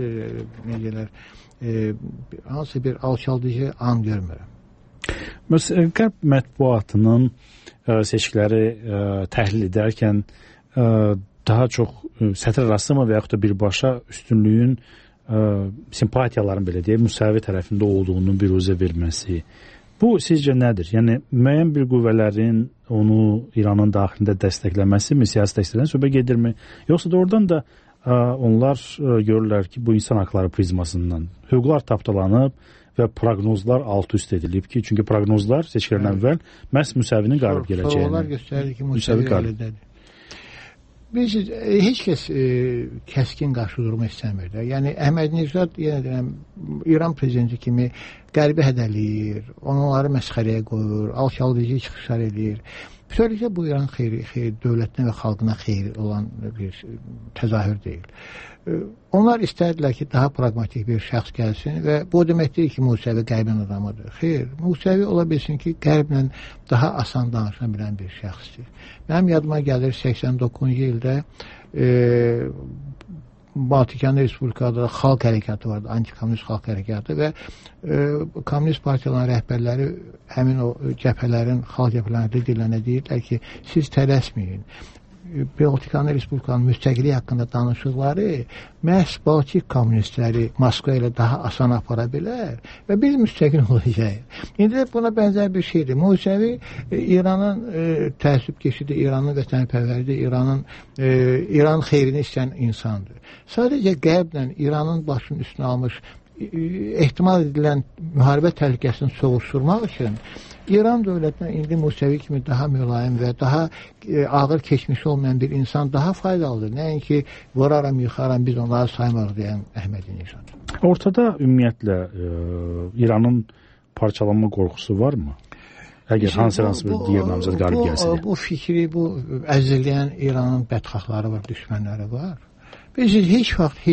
hansı bir alçaldıcı an görmürəm. Qərb mətbuatının seçkiləri təhlil edərkən daha çox sətrarası mı və yaxud da birbaşa üstünlüyün simpatiyaların belə deyək, Musəvi tərəfində olduğunu biruzə verməsi. Bu sizcə nədir? Yəni müəyyən bir qüvvələrin onu İranın daxilində dəstəkləməsi mi, siyasi dəstəkləməsi söhbət gedirmi? Yoxsa da oradan da onlar görürlər ki, bu insan haqları prizmasından hüquqlar tapdalanıb və proqnozlar alt-üst edilib ki, çünki proqnozlar seçkilərdən əvvəl məhz Musəvinin qalib gələcəyini. Sorular göstərir ki, Musəvi qalibdir. Bilirsiniz, heç kəs kəskin qarşı durma istəmir də. Yəni, Əhmədinecad, yenə deyirəm, İran prezidenti kimi qərbi hədəliyir, onları məsxərəyə qoyur, alçaldıcı çıxışlar edir. Bütövlükdə bu İran dövlətinə və xalqına xeyri olan bir təzahür deyil. Onlar istədilər ki, daha pragmatik bir şəxs gəlsin və bu demək deyil ki, Musəvi qərbin adamıdır. Xeyr, Musəvi ola bilsin ki, qərblə daha asan danışa bilən bir şəxsdir. Mənim yadıma gəlir 89-cu ildə Baltikan Respublikada da xalq hərəkatı vardı, anti-kommunist xalq hərəkatı və kommunist partiyaların rəhbərləri həmin o cəbhələrin, xalq cəbhələrini dilənə deyirlər ki, siz tələsməyin. Baltikan Respublikanın müstəqilliyi haqqında danışıqları məhz Baltik kommunistləri Moskva ilə daha asan apara bilər və biz müstəqil olacağıq. İndi buna bənzər bir şeydir. Musevi İranın təəssüb keçidi, İranın vətənpərvərliyi, İranın xeyrini istəyən insandır. Sadəcə qərblə İranın başının üstünə almış ehtimal edilən müharibə təhlükəsini soğuşturmaq üçün İran dövlətinə indi Musevi kimi daha mülayim və daha ağır keçmişi olmayan bir insan daha faydalıdır. Nəinki vuraram, yıxaram, biz onları saymaq deyən Əhmədinəcad. Ortada ümumiyyətlə İranın parçalanma qorxusu varmı? Əgər hansı bir digər namizəd qalib gəlsə də. Bu fikri, bu əziləyən İranın bədxahları var, düşmənləri var. Biz heç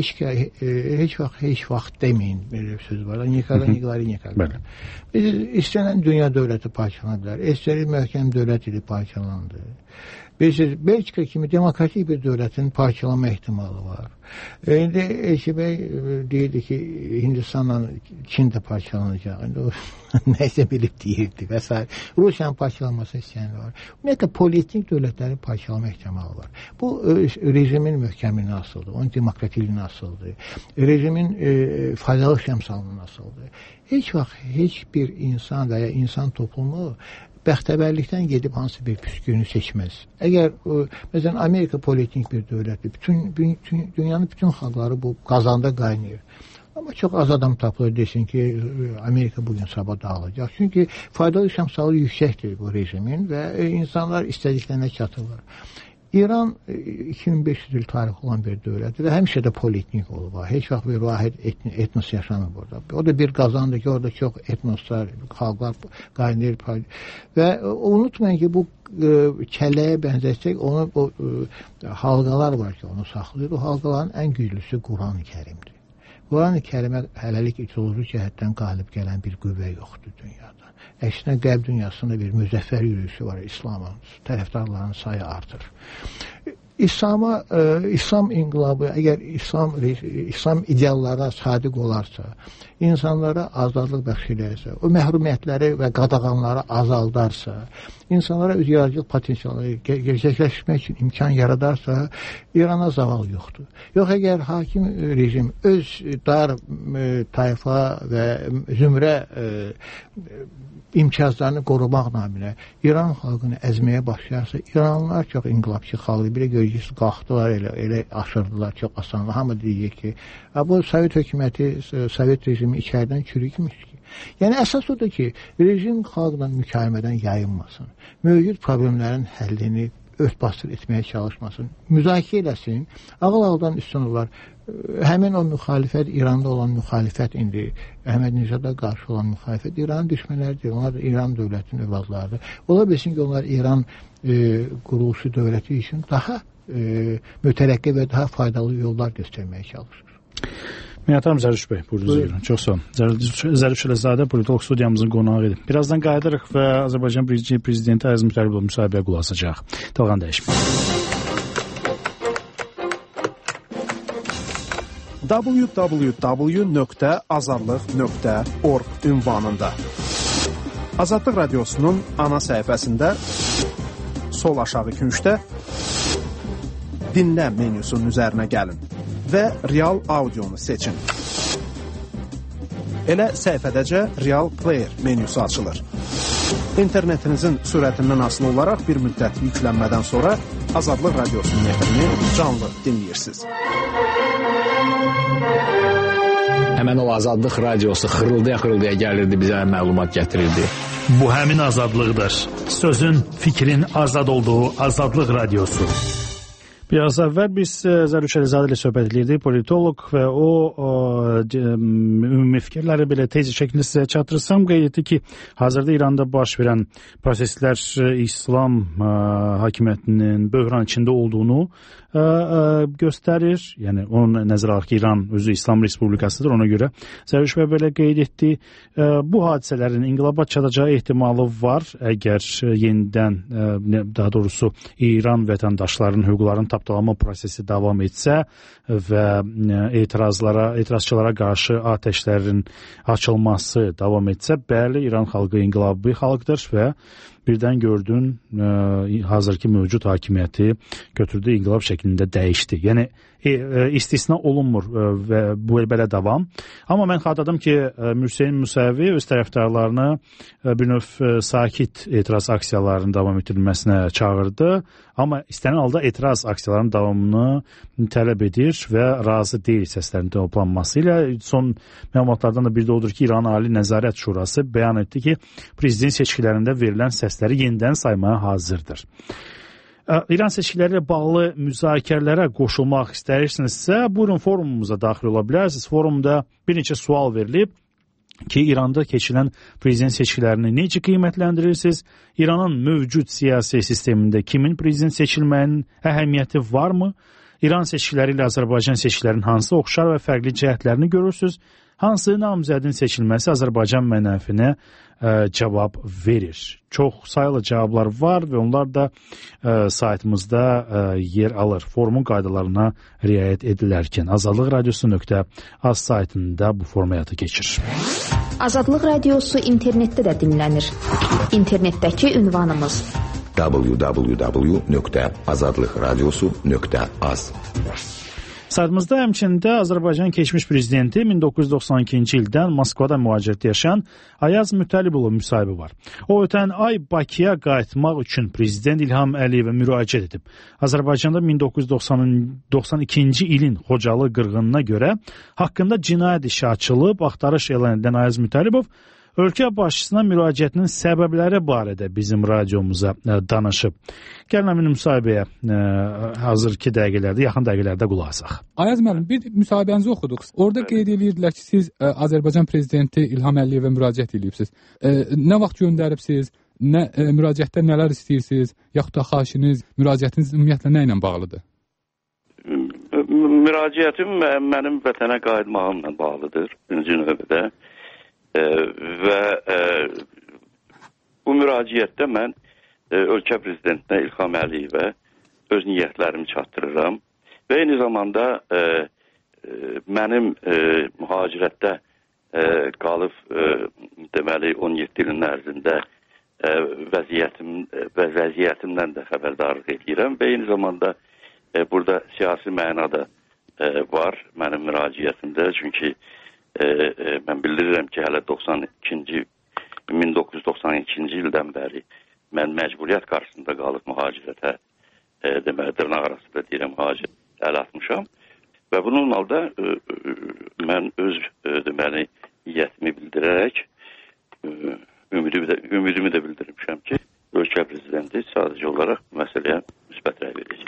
vaxt deməyin belə bir söz var. Nikada. Biz istənilən dünya dövləti parçalana bilər. İstənilən möhkəm dövlət ili parçalandı. Belçika kimi demokratik bir dövlətin parçalanma ehtimalı var. İndi Elçi bəy deyirdi ki, Hindistanla Çin də parçalanacaq. İndi o nəysə bilib deyirdi və s. Rusiyanın parçalanması istəyəni var. Ümumiyyətlə, politik dövlətlərin parçalanma ehtimalı var. Bu rejimin möhkəmliyi asıldır, onun demokratikliyi asıldır, rejimin faydalı şəmsallığı asıldır. Heç vaxt heç bir insan və ya insan toplumu bəxtəbərlikdən gedib hansı bir püskünü seçməz. Əgər, məsələn, Amerika politik bir dövlətdir, dünyanın bütün xalqları bu qazanda qaynayır. Amma çox az adam tapılır desin ki, Amerika bugün sabah dağılacaq. Çünki faydalı şəmsalı yüksəkdir bu rejimin və insanlar istədiklərinə çatırlar. İran 2500 il tarixi olan bir dövlətdir və həmişə də politik olub. Heç vaxt bir vahid etnos yaşamır burada. O da bir qazandır ki, orada çox etnoslar, xalqlar qaynayır. Və unutmayın ki, bu kəlləyə bənzəsək, o halqalar var ki, onu saxlayır. O halqaların ən güclüsü Quran-ı Kərimdir. Quran-ı Kərimə hələlik ideoloji cəhətdən qalib gələn bir qüvvə yoxdur dünyada. Əksinə qərb dünyasında bir müzəffər yürüyüşü var, İslamın tərəfdarlarının sayı artır. İslam inqilabı, əgər İslam ideallara sadiq olarsa, insanlara azadlıq bəxş edərsə, o məhrumiyyətləri və qadağanları azaldarsa, insanlara öz yaradıcılıq potensialını gerçəkləşdirmək üçün imkan yaradarsa, İrana zaval yoxdur. Yox, əgər hakim rejim öz dar tayfa və zümrə imtiyazlarını qorumaq naminə İran xalqını əzməyə başlayarsa, İranlılar çox inqilabçı xalqı, bir görücüsü qalxdılar, elə aşırdılar çox asanlı. Hamı deyir ki, bu Sovet hökuməti, Sovet rejimi içərdən çürükmüş ki. Yəni, əsas odur ki, rejim xalqla mükahimədən yayınmasın, mövcud problemlərin həllini örtbasdır etməyə çalışmasın, müzakirə eləsin, ağıl-ağıldan üstün olar. Həmin o müxalifət, İranda olan müxalifət indi Əhmədinəcada qarşı olan müxalifət İranın düşmənləridir. Onlar da İran dövlətinin övladlarıdır. Ola bilsin ki, onlar İran quruluşu dövləti üçün daha mütərəqqi və daha faydalı yollar göstərməyə çalışır. Minnətdarım Zərüş bəy, buyurun. Çox sağ olun. Zərüş Ələzadə politolog studiyamızın qonağı idi. Birazdan qayıdırıq və Azərbaycan prezidenti Əziz Mütəllibov müsahibəyə qulaq asacaq. Dalğan dəyişmə. www.azadlıq.org ünvanında Azadlıq Radiosunun ana səhifəsində sol aşağı küncdə dinlə menyusunun üzərinə gəlin və real audionu seçin. Elə səhifədəcə Real Player menyusu açılır. İnternetinizin sürətindən asılı olaraq bir müddət yüklənmədən sonra Azadlıq Radiosunun efrini canlı dinləyirsiniz. Həmən o Azadlıq Radiosu xırıldaya-xırıldaya gəlirdi, bizə məlumat gətirirdi. Bu həmin azadlıqdır. Sözün, fikrin azad olduğu Azadlıq Radiosu. Biraz əvvəl biz Zərüş Əlizadə ilə söhbət edirdik, politoloq və o ümumi fikirləri belə tez şəkildə sizə çatdırsam, qeyd etdi ki, hazırda İranda baş verən proseslər İslam hakimiyyətinin böhran içində olduğunu göstərir. Yəni, onun nəzərə alır ki, İran özü İslam Respublikasıdır, ona görə Zərüş bəy belə qeyd etdi. Bu hadisələrin inqilaba çatacağı ehtimalı var, əgər yenidən, daha doğrusu İran vətəndaşlarının hüquqlarının tapdalama prosesi davam etsə və etirazçılara qarşı atəşlərin açılması davam etsə, bəli, İran xalqı inqilabi xalqdır və birdən gördün hazırki mövcud hakimiyyəti götürdü, inqilab şəklində dəyişdi. Yəni istisna olunmur və bu belə davam. Amma mən xatırladım ki, Hüseyn Musavi öz tərəfdarlarını bir növ sakit etiraz aksiyalarının davam etdirilməsinə çağırdı. Amma istənilən halda etiraz aksiyalarının davamını tələb edir və razı deyil səslərin toplanması ilə. Son məlumatlardan da biri də odur ki, İran Ali Nəzarət Şurası bəyan etdi ki, prezident seçkilərində verilən səsləri yenidən saymaya hazırdır. İran seçkiləri ilə bağlı müzakirələrə qoşulmaq istəyirsinizsə, buyurun forumumuza daxil ola bilərsiniz. Forumda bir neçə sual verilib ki, İranda keçirilən prezident seçkilərini necə qiymətləndirirsiniz? İranın mövcud siyasi sistemində kimin prezident seçilməyinin əhəmiyyəti varmı? İran seçkiləri ilə Azərbaycan seçkilərinin hansı oxşar və fərqli cəhətlərini görürsünüz? Hansı namizədin seçilməsi Azərbaycan mənəfinə cavab verir? Çox sayılı cavablar var və onlar da saytımızda yer alır. Forumun qaydalarına riayət edilərkən azadlıqradiosu.az saytında bu forum həyata keçir. Azadlıq Radiosu internetdə də dinlənir. İnternetdəki ünvanımız www.azadlıqradiosu.az. Saytımızda həmçində Azərbaycan keçmiş prezidenti 1992-ci ildən Moskvada mühacirətdə yaşayan Ayaz Mütəllibov müsahibi var. O ötən ay Bakıya qayıtmaq üçün prezident İlham Əliyevə müraciət edib. Azərbaycanda 1992-ci ilin Xocalı qırğınına görə haqqında cinayət işi açılıb, axtarış elan edən Ayaz Mütəllibov ölkə başçısına müraciətinin səbəbləri barədə bizim radiomuza danışıb. Gəlin həmin müsahibəyə hazırki dəqiqələrdə, yaxın dəqiqələrdə qulaq asaq. Ayaz müəllim, bir müsahibənizi oxuduq. Orada qeyd edirdilər ki, siz Azərbaycan prezidenti İlham Əliyevə müraciət edirsiniz. Nə vaxt göndəribsiniz? Müraciətdə nələr istəyirsiniz? Yaxud da xahişiniz, müraciətiniz ümumiyyətlə nə ilə bağlıdır? Müraciətim mənim vətənə qayıtmağımla bağlıdır. Birinci növbədə. Və bu müraciətdə mən ölkə prezidentinə İlham Əliyevə öz niyyətlərimi çatdırıram və eyni zamanda mənim mühacirətdə qalıb deməli 17 ilin ərzində vəziyyətimdən də xəbərdarlıq edirəm və eyni zamanda burada siyasi mənada var mənim müraciətimdə, çünki mən bildirirəm ki, hələ 1992-ci ildən bəri mən məcburiyyət qarşısında qalıb mühacirətə, deməli, dırnaq arasında deyirəm, mühacirət əl atmışam və bunun halda mən öz, deməli, niyyətimi bildirərək ümidimi də bildirmişəm ki, ölkə prezidenti sadəcə olaraq bu məsələyə müsbət rəy verəcək.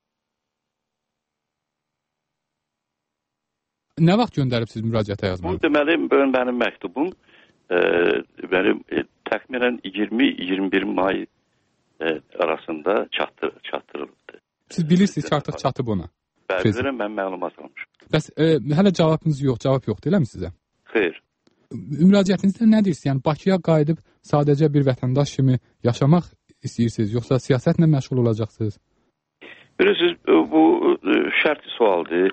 Nə vaxt göndəribsiniz müraciətə yazmağı? Bu, deməli, mənim məktubum təxminən 20-21 may arasında çatdırıldı. Siz bilirsiniz ki, artıq çatıb ona? Bəli, mən məlumat almışım. Bəs hələ cavabınız yox, cavab yoxdur, eləmi sizə? Xeyr. Müraciətinizdə nə deyirsiniz? Yəni, Bakıya qayıdıb sadəcə bir vətəndaş kimi yaşamaq istəyirsiniz, yoxsa siyasətlə məşğul olacaqsınız? Bilirsiniz, bu şərti sualdır.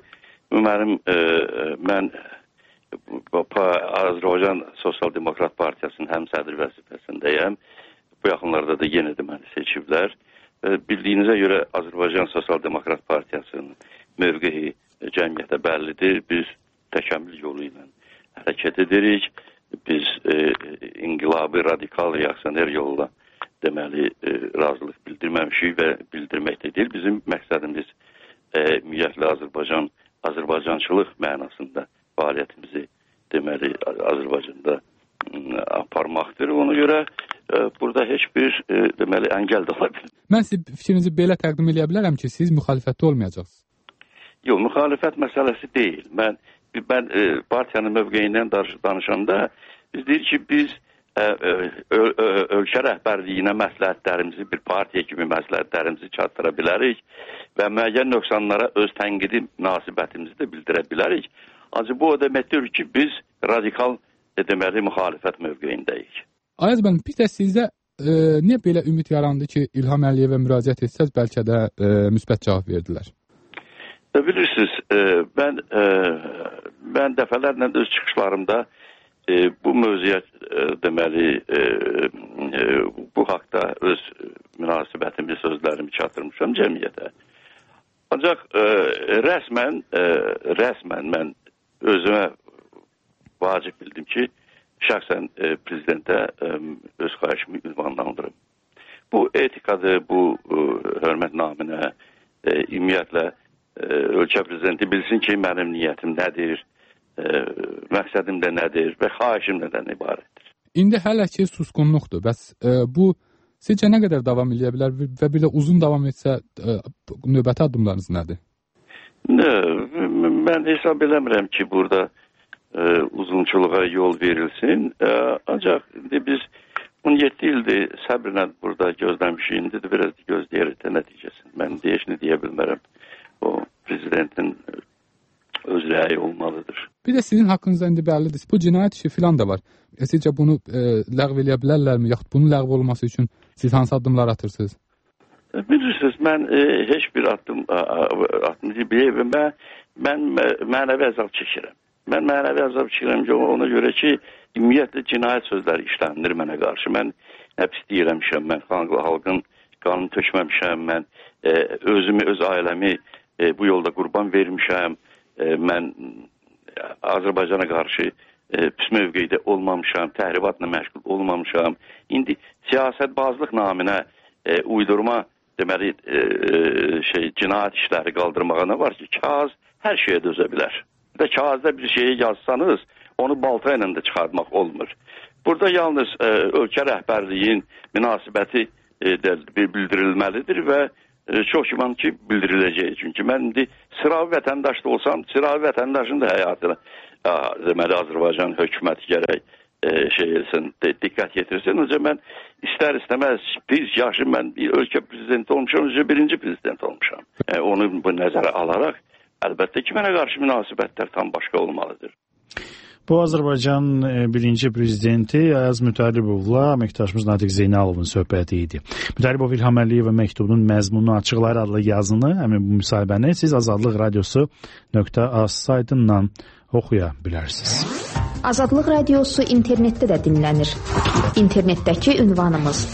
Mən Azərbaycan Sosial Demokrat Partiyasının həm sədr vəzifəsindəyəm. Bu yaxınlarda da yenə də məni seçiblər. Bildiyinizə görə Azərbaycan Sosial Demokrat Partiyasının mövqeyi cəmiyyətə bəllidir. Biz təkəmmül yolu ilə hərəkət edirik. Biz inqilabi, radikal, reaksioner yolla deməli razılıq bildirməmişik və bildirməkdə deyil. Bizim məqsədimiz ümumiyyətlə Azərbaycançılıq mənasında fəaliyyətimizi deməli Azərbaycanda aparmaqdır. Ona görə burada heç bir deməli əngəl də ola bilər. Mən sizin fikrinizi belə təqdim edə bilərəm ki, siz müxalifətdə olmayacaqsınız. Yox, müxalifət məsələsi deyil. Mən partiyanın mövqeyindən danışanda biz deyir ki, biz ölkə rəhbərliyinə məsləhətlərimizi, bir partiya kimi məsləhətlərimizi çatdıra bilərik və müəyyən nöqsanlara öz tənqidi münasibətimizi də bildirə bilərik. Ancaq bu o deməkdir ki, biz radikal deməli müxalifət mövqeyindəyik. Ayaz bəy, bir də sizdə niyə belə ümid yarandı ki, İlham Əliyevə müraciət etsəz, bəlkə də müsbət cavab verdilər? Bilirsiniz, mən dəfələrlə öz çıxışlarımda bu mövzuya deməli bu haqda öz münasibətimi, sözlərimi çatdırmışam cəmiyyətə. Ancaq rəsmən mən özümə vacib bildim ki, şəxsən prezidentə öz xahişimi ünvanlandırım. Bu etikadır, bu hörmət naminə ümumiyyətlə ölkə prezidenti bilsin ki, mənim niyyətim nədir, məqsədim də nədir və xahişim nədən ibarətdir. İndi hələ ki susqunluqdur. Bəs bu sizcə nə qədər davam edə bilər və belə uzun davam etsə növbəti addımlarınız nədir? Mən hesab eləmirəm ki, burada uzunçuluğa yol verilsin. Ancaq biz 17 ildir səbrlə burada gözləmişik. İndi də biraz gözləyərik də nəticəsini. Mən deyişini deyə bilmərəm. O prezidentin öz rəyi olmalıdır. Bir də sizin haqqınızda indi bəllidir. Bu cinayət işi filan da var. Sizcə bunu ləğv eləyə bilərlərmi? Yaxud bunun ləğv olması üçün siz hansı addımlar atırsınız? Bilirsiniz, mən heç bir addım biləyəm. Mən mənəvi əzab çəkirəm. Mən mənəvi əzab çəkirəm ki, ona görə ki, ümumiyyətlə cinayət sözləri işlənir mənə qarşı. Mən həbs deyirəmişəm, mən xalqın qanını tökməmişəm, mən özümü, öz ailəmi bu yolda qurban vermişəm. Mən Azərbaycana qarşı pis mövqeydə olmamışam, təhribatla məşğul olmamışam. İndi siyasətbazlıq naminə uydurma deməli cinayət işləri qaldırmağa nə var ki, kağız hər şeyə dözə bilər. Və kağızda bir şeyi yazsanız, onu balta ilə də çıxartmaq olmur. Burada yalnız ölkə rəhbərliyin münasibəti bildirilməlidir və çox güman ki, bildiriləcək. Çünki mən indi sıravi vətəndaş da olsam, sıravi vətəndaşın da həyatına deməli Azərbaycan hökuməti gərək diqqət yetirsin. Öncə mən istər-istəməz yaxşı mən bir ölkə prezidenti olmuşam, öncə birinci prezident olmuşam. Onu bu nəzərə alaraq əlbəttə ki, mənə qarşı münasibətlər tam başqa olmalıdır. Bu Azərbaycan birinci prezidenti Ayaz Mütəllibovla əməkdaşımız Natiq Zeynalovun söhbəti idi. Mütəllibov İlham Əliyevə məktubunun məzmununu açıqlayır adlı yazını, həmin bu müsahibəni siz Azadlıq Radiosu.az saytından oxuya bilərsiniz. Azadlıq Radiosu internetdə də dinlənir. İnternetdəki ünvanımız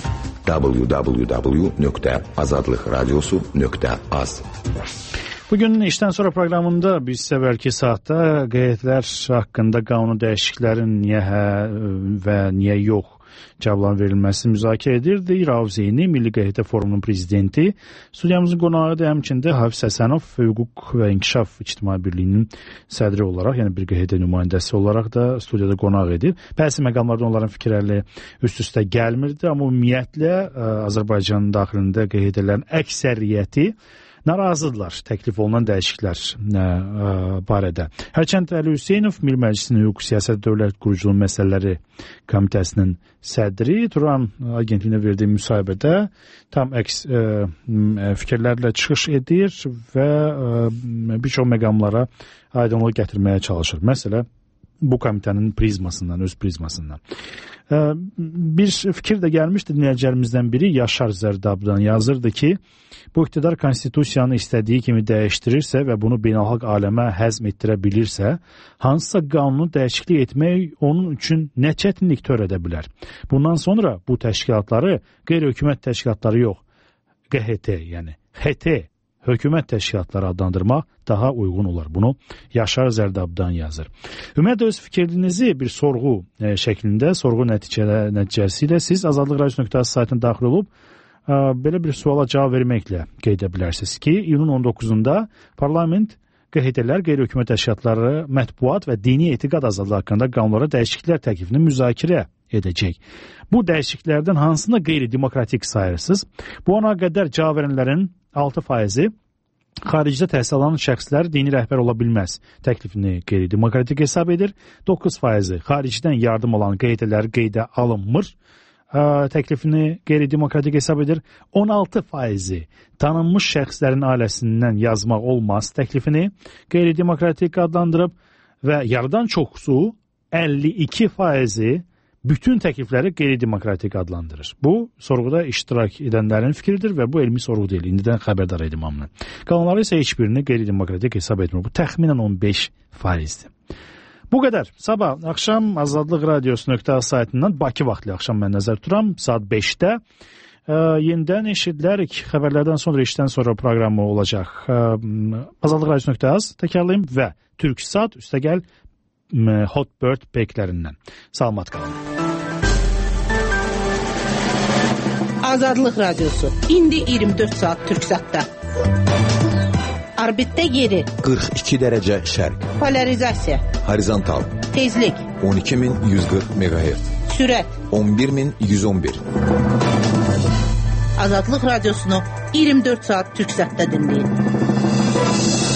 www.azadlıqradiosu.az. Bugün işdən sonra proqramında biz əvvəlki saatda qeydlər haqqında qanun dəyişikliklərin niyə və niyə yox cavabların verilməsi müzakirə edirdi. Rauf Zeyni, Milli Qeyddə Forumunun prezidenti, studiyamızın qonağı da həmçində Hafiz Həsənov, Hüquq və İnkişaf İctimai Birliyinin sədri olaraq, yəni bir qeyddə nümayəndəsi olaraq da studiyada qonaq edir. Bəzi məqamlarda onların fikirləri üst-üstə gəlmirdi, amma ümumiyyətlə Azərbaycanın daxilində qeydələrin əksəriyyəti narazıdırlar təklif olunan dəyişikliklər barədə. Hərçənd Əli Hüseynov, Milli Məclisin Hüquq Siyasət Dövlət Quruculuğu Məsələləri Komitəsinin sədri, Turan agentliyinə verdiyi müsahibədə tam əks fikirlərlə çıxış edir və bir çox məqamlara aydınlıq gətirməyə çalışır. Məsələ, bu komitənin prizmasından, öz prizmasından. Bir fikir də gəlmişdi dinləyicilərimizdən biri, Yaşar Zərdabdan yazırdı ki, bu iqtidar konstitusiyanı istədiyi kimi dəyişdirirsə və bunu beynəlxalq aləmə həzm etdirə bilirsə, hansısa qanunu dəyişiklik etmək onun üçün nə çətinlik törədə bilər? Bundan sonra bu təşkilatları qeyri-hökumət təşkilatları yox, QHT, yəni HT, hökumət təşkilatları adlandırmaq daha uyğun olar. Bunu Yaşar Zərdabdan yazır. Ümumiyyətlə öz fikrinizi bir sorğu şəklində, sorğu nəticəsi ilə siz Azadlıq Radiosu.az saytına daxil olub belə bir suala cavab verməklə qeydə bilərsiniz ki, iyunun 19-da parlament QHT-lər, qeyri-hökumət təşkilatları mətbuat və dini etiqad azadlığı haqqında qanunlara dəyişikliklər təklifini müzakirə edəcək. Bu dəyişikliklərdən hansını qeyri-demokratik sayırsınız? Bu ana qədər cavab verənlərin 6%-i xaricdə təhsil alan şəxslər dini rəhbər ola bilməz təklifini qeyri-demokratik hesab edir. 9%-i xaricdən yardım alan QHT-lər qeydə alınmır təklifini qeyri-demokratik hesab edir. 16%-i tanınmış şəxslərin ailəsindən yazmaq olmaz təklifini qeyri-demokratik adlandırıb və yarıdan çoxusu 52%-i bütün təklifləri qeyri-demokratik adlandırır. Bu, sorğuda iştirak edənlərin fikridir və bu elmi sorğu deyil. İndidən xəbərdar edim hamını. Qalanları isə heç birini qeyri-demokratik hesab etmir. Bu təxminən 15%-dir. Bu qədər. Sabah axşam Azadlıq Radiosu.az saytından Bakı vaxtlı axşam mən nəzər tuturam. Saat 5-də yenidən eşidilərik. Xəbərlərdən sonra, işdən sonra proqramı olacaq. Azadlıq Radiosu.az təkrarlayım və Türksat üstəgəl Hotbird peklərindən. Salamat qalın. Azadlıq Radiosu. İndi 24 saat Türksatda. Orbitdə yeri 42 dərəcə şərq. Polarizasiya. Horizontal. Tezlik 12140 MHz. Sürət 11111. Azadlıq Radiosunu 24 saat Türksatda dinləyin.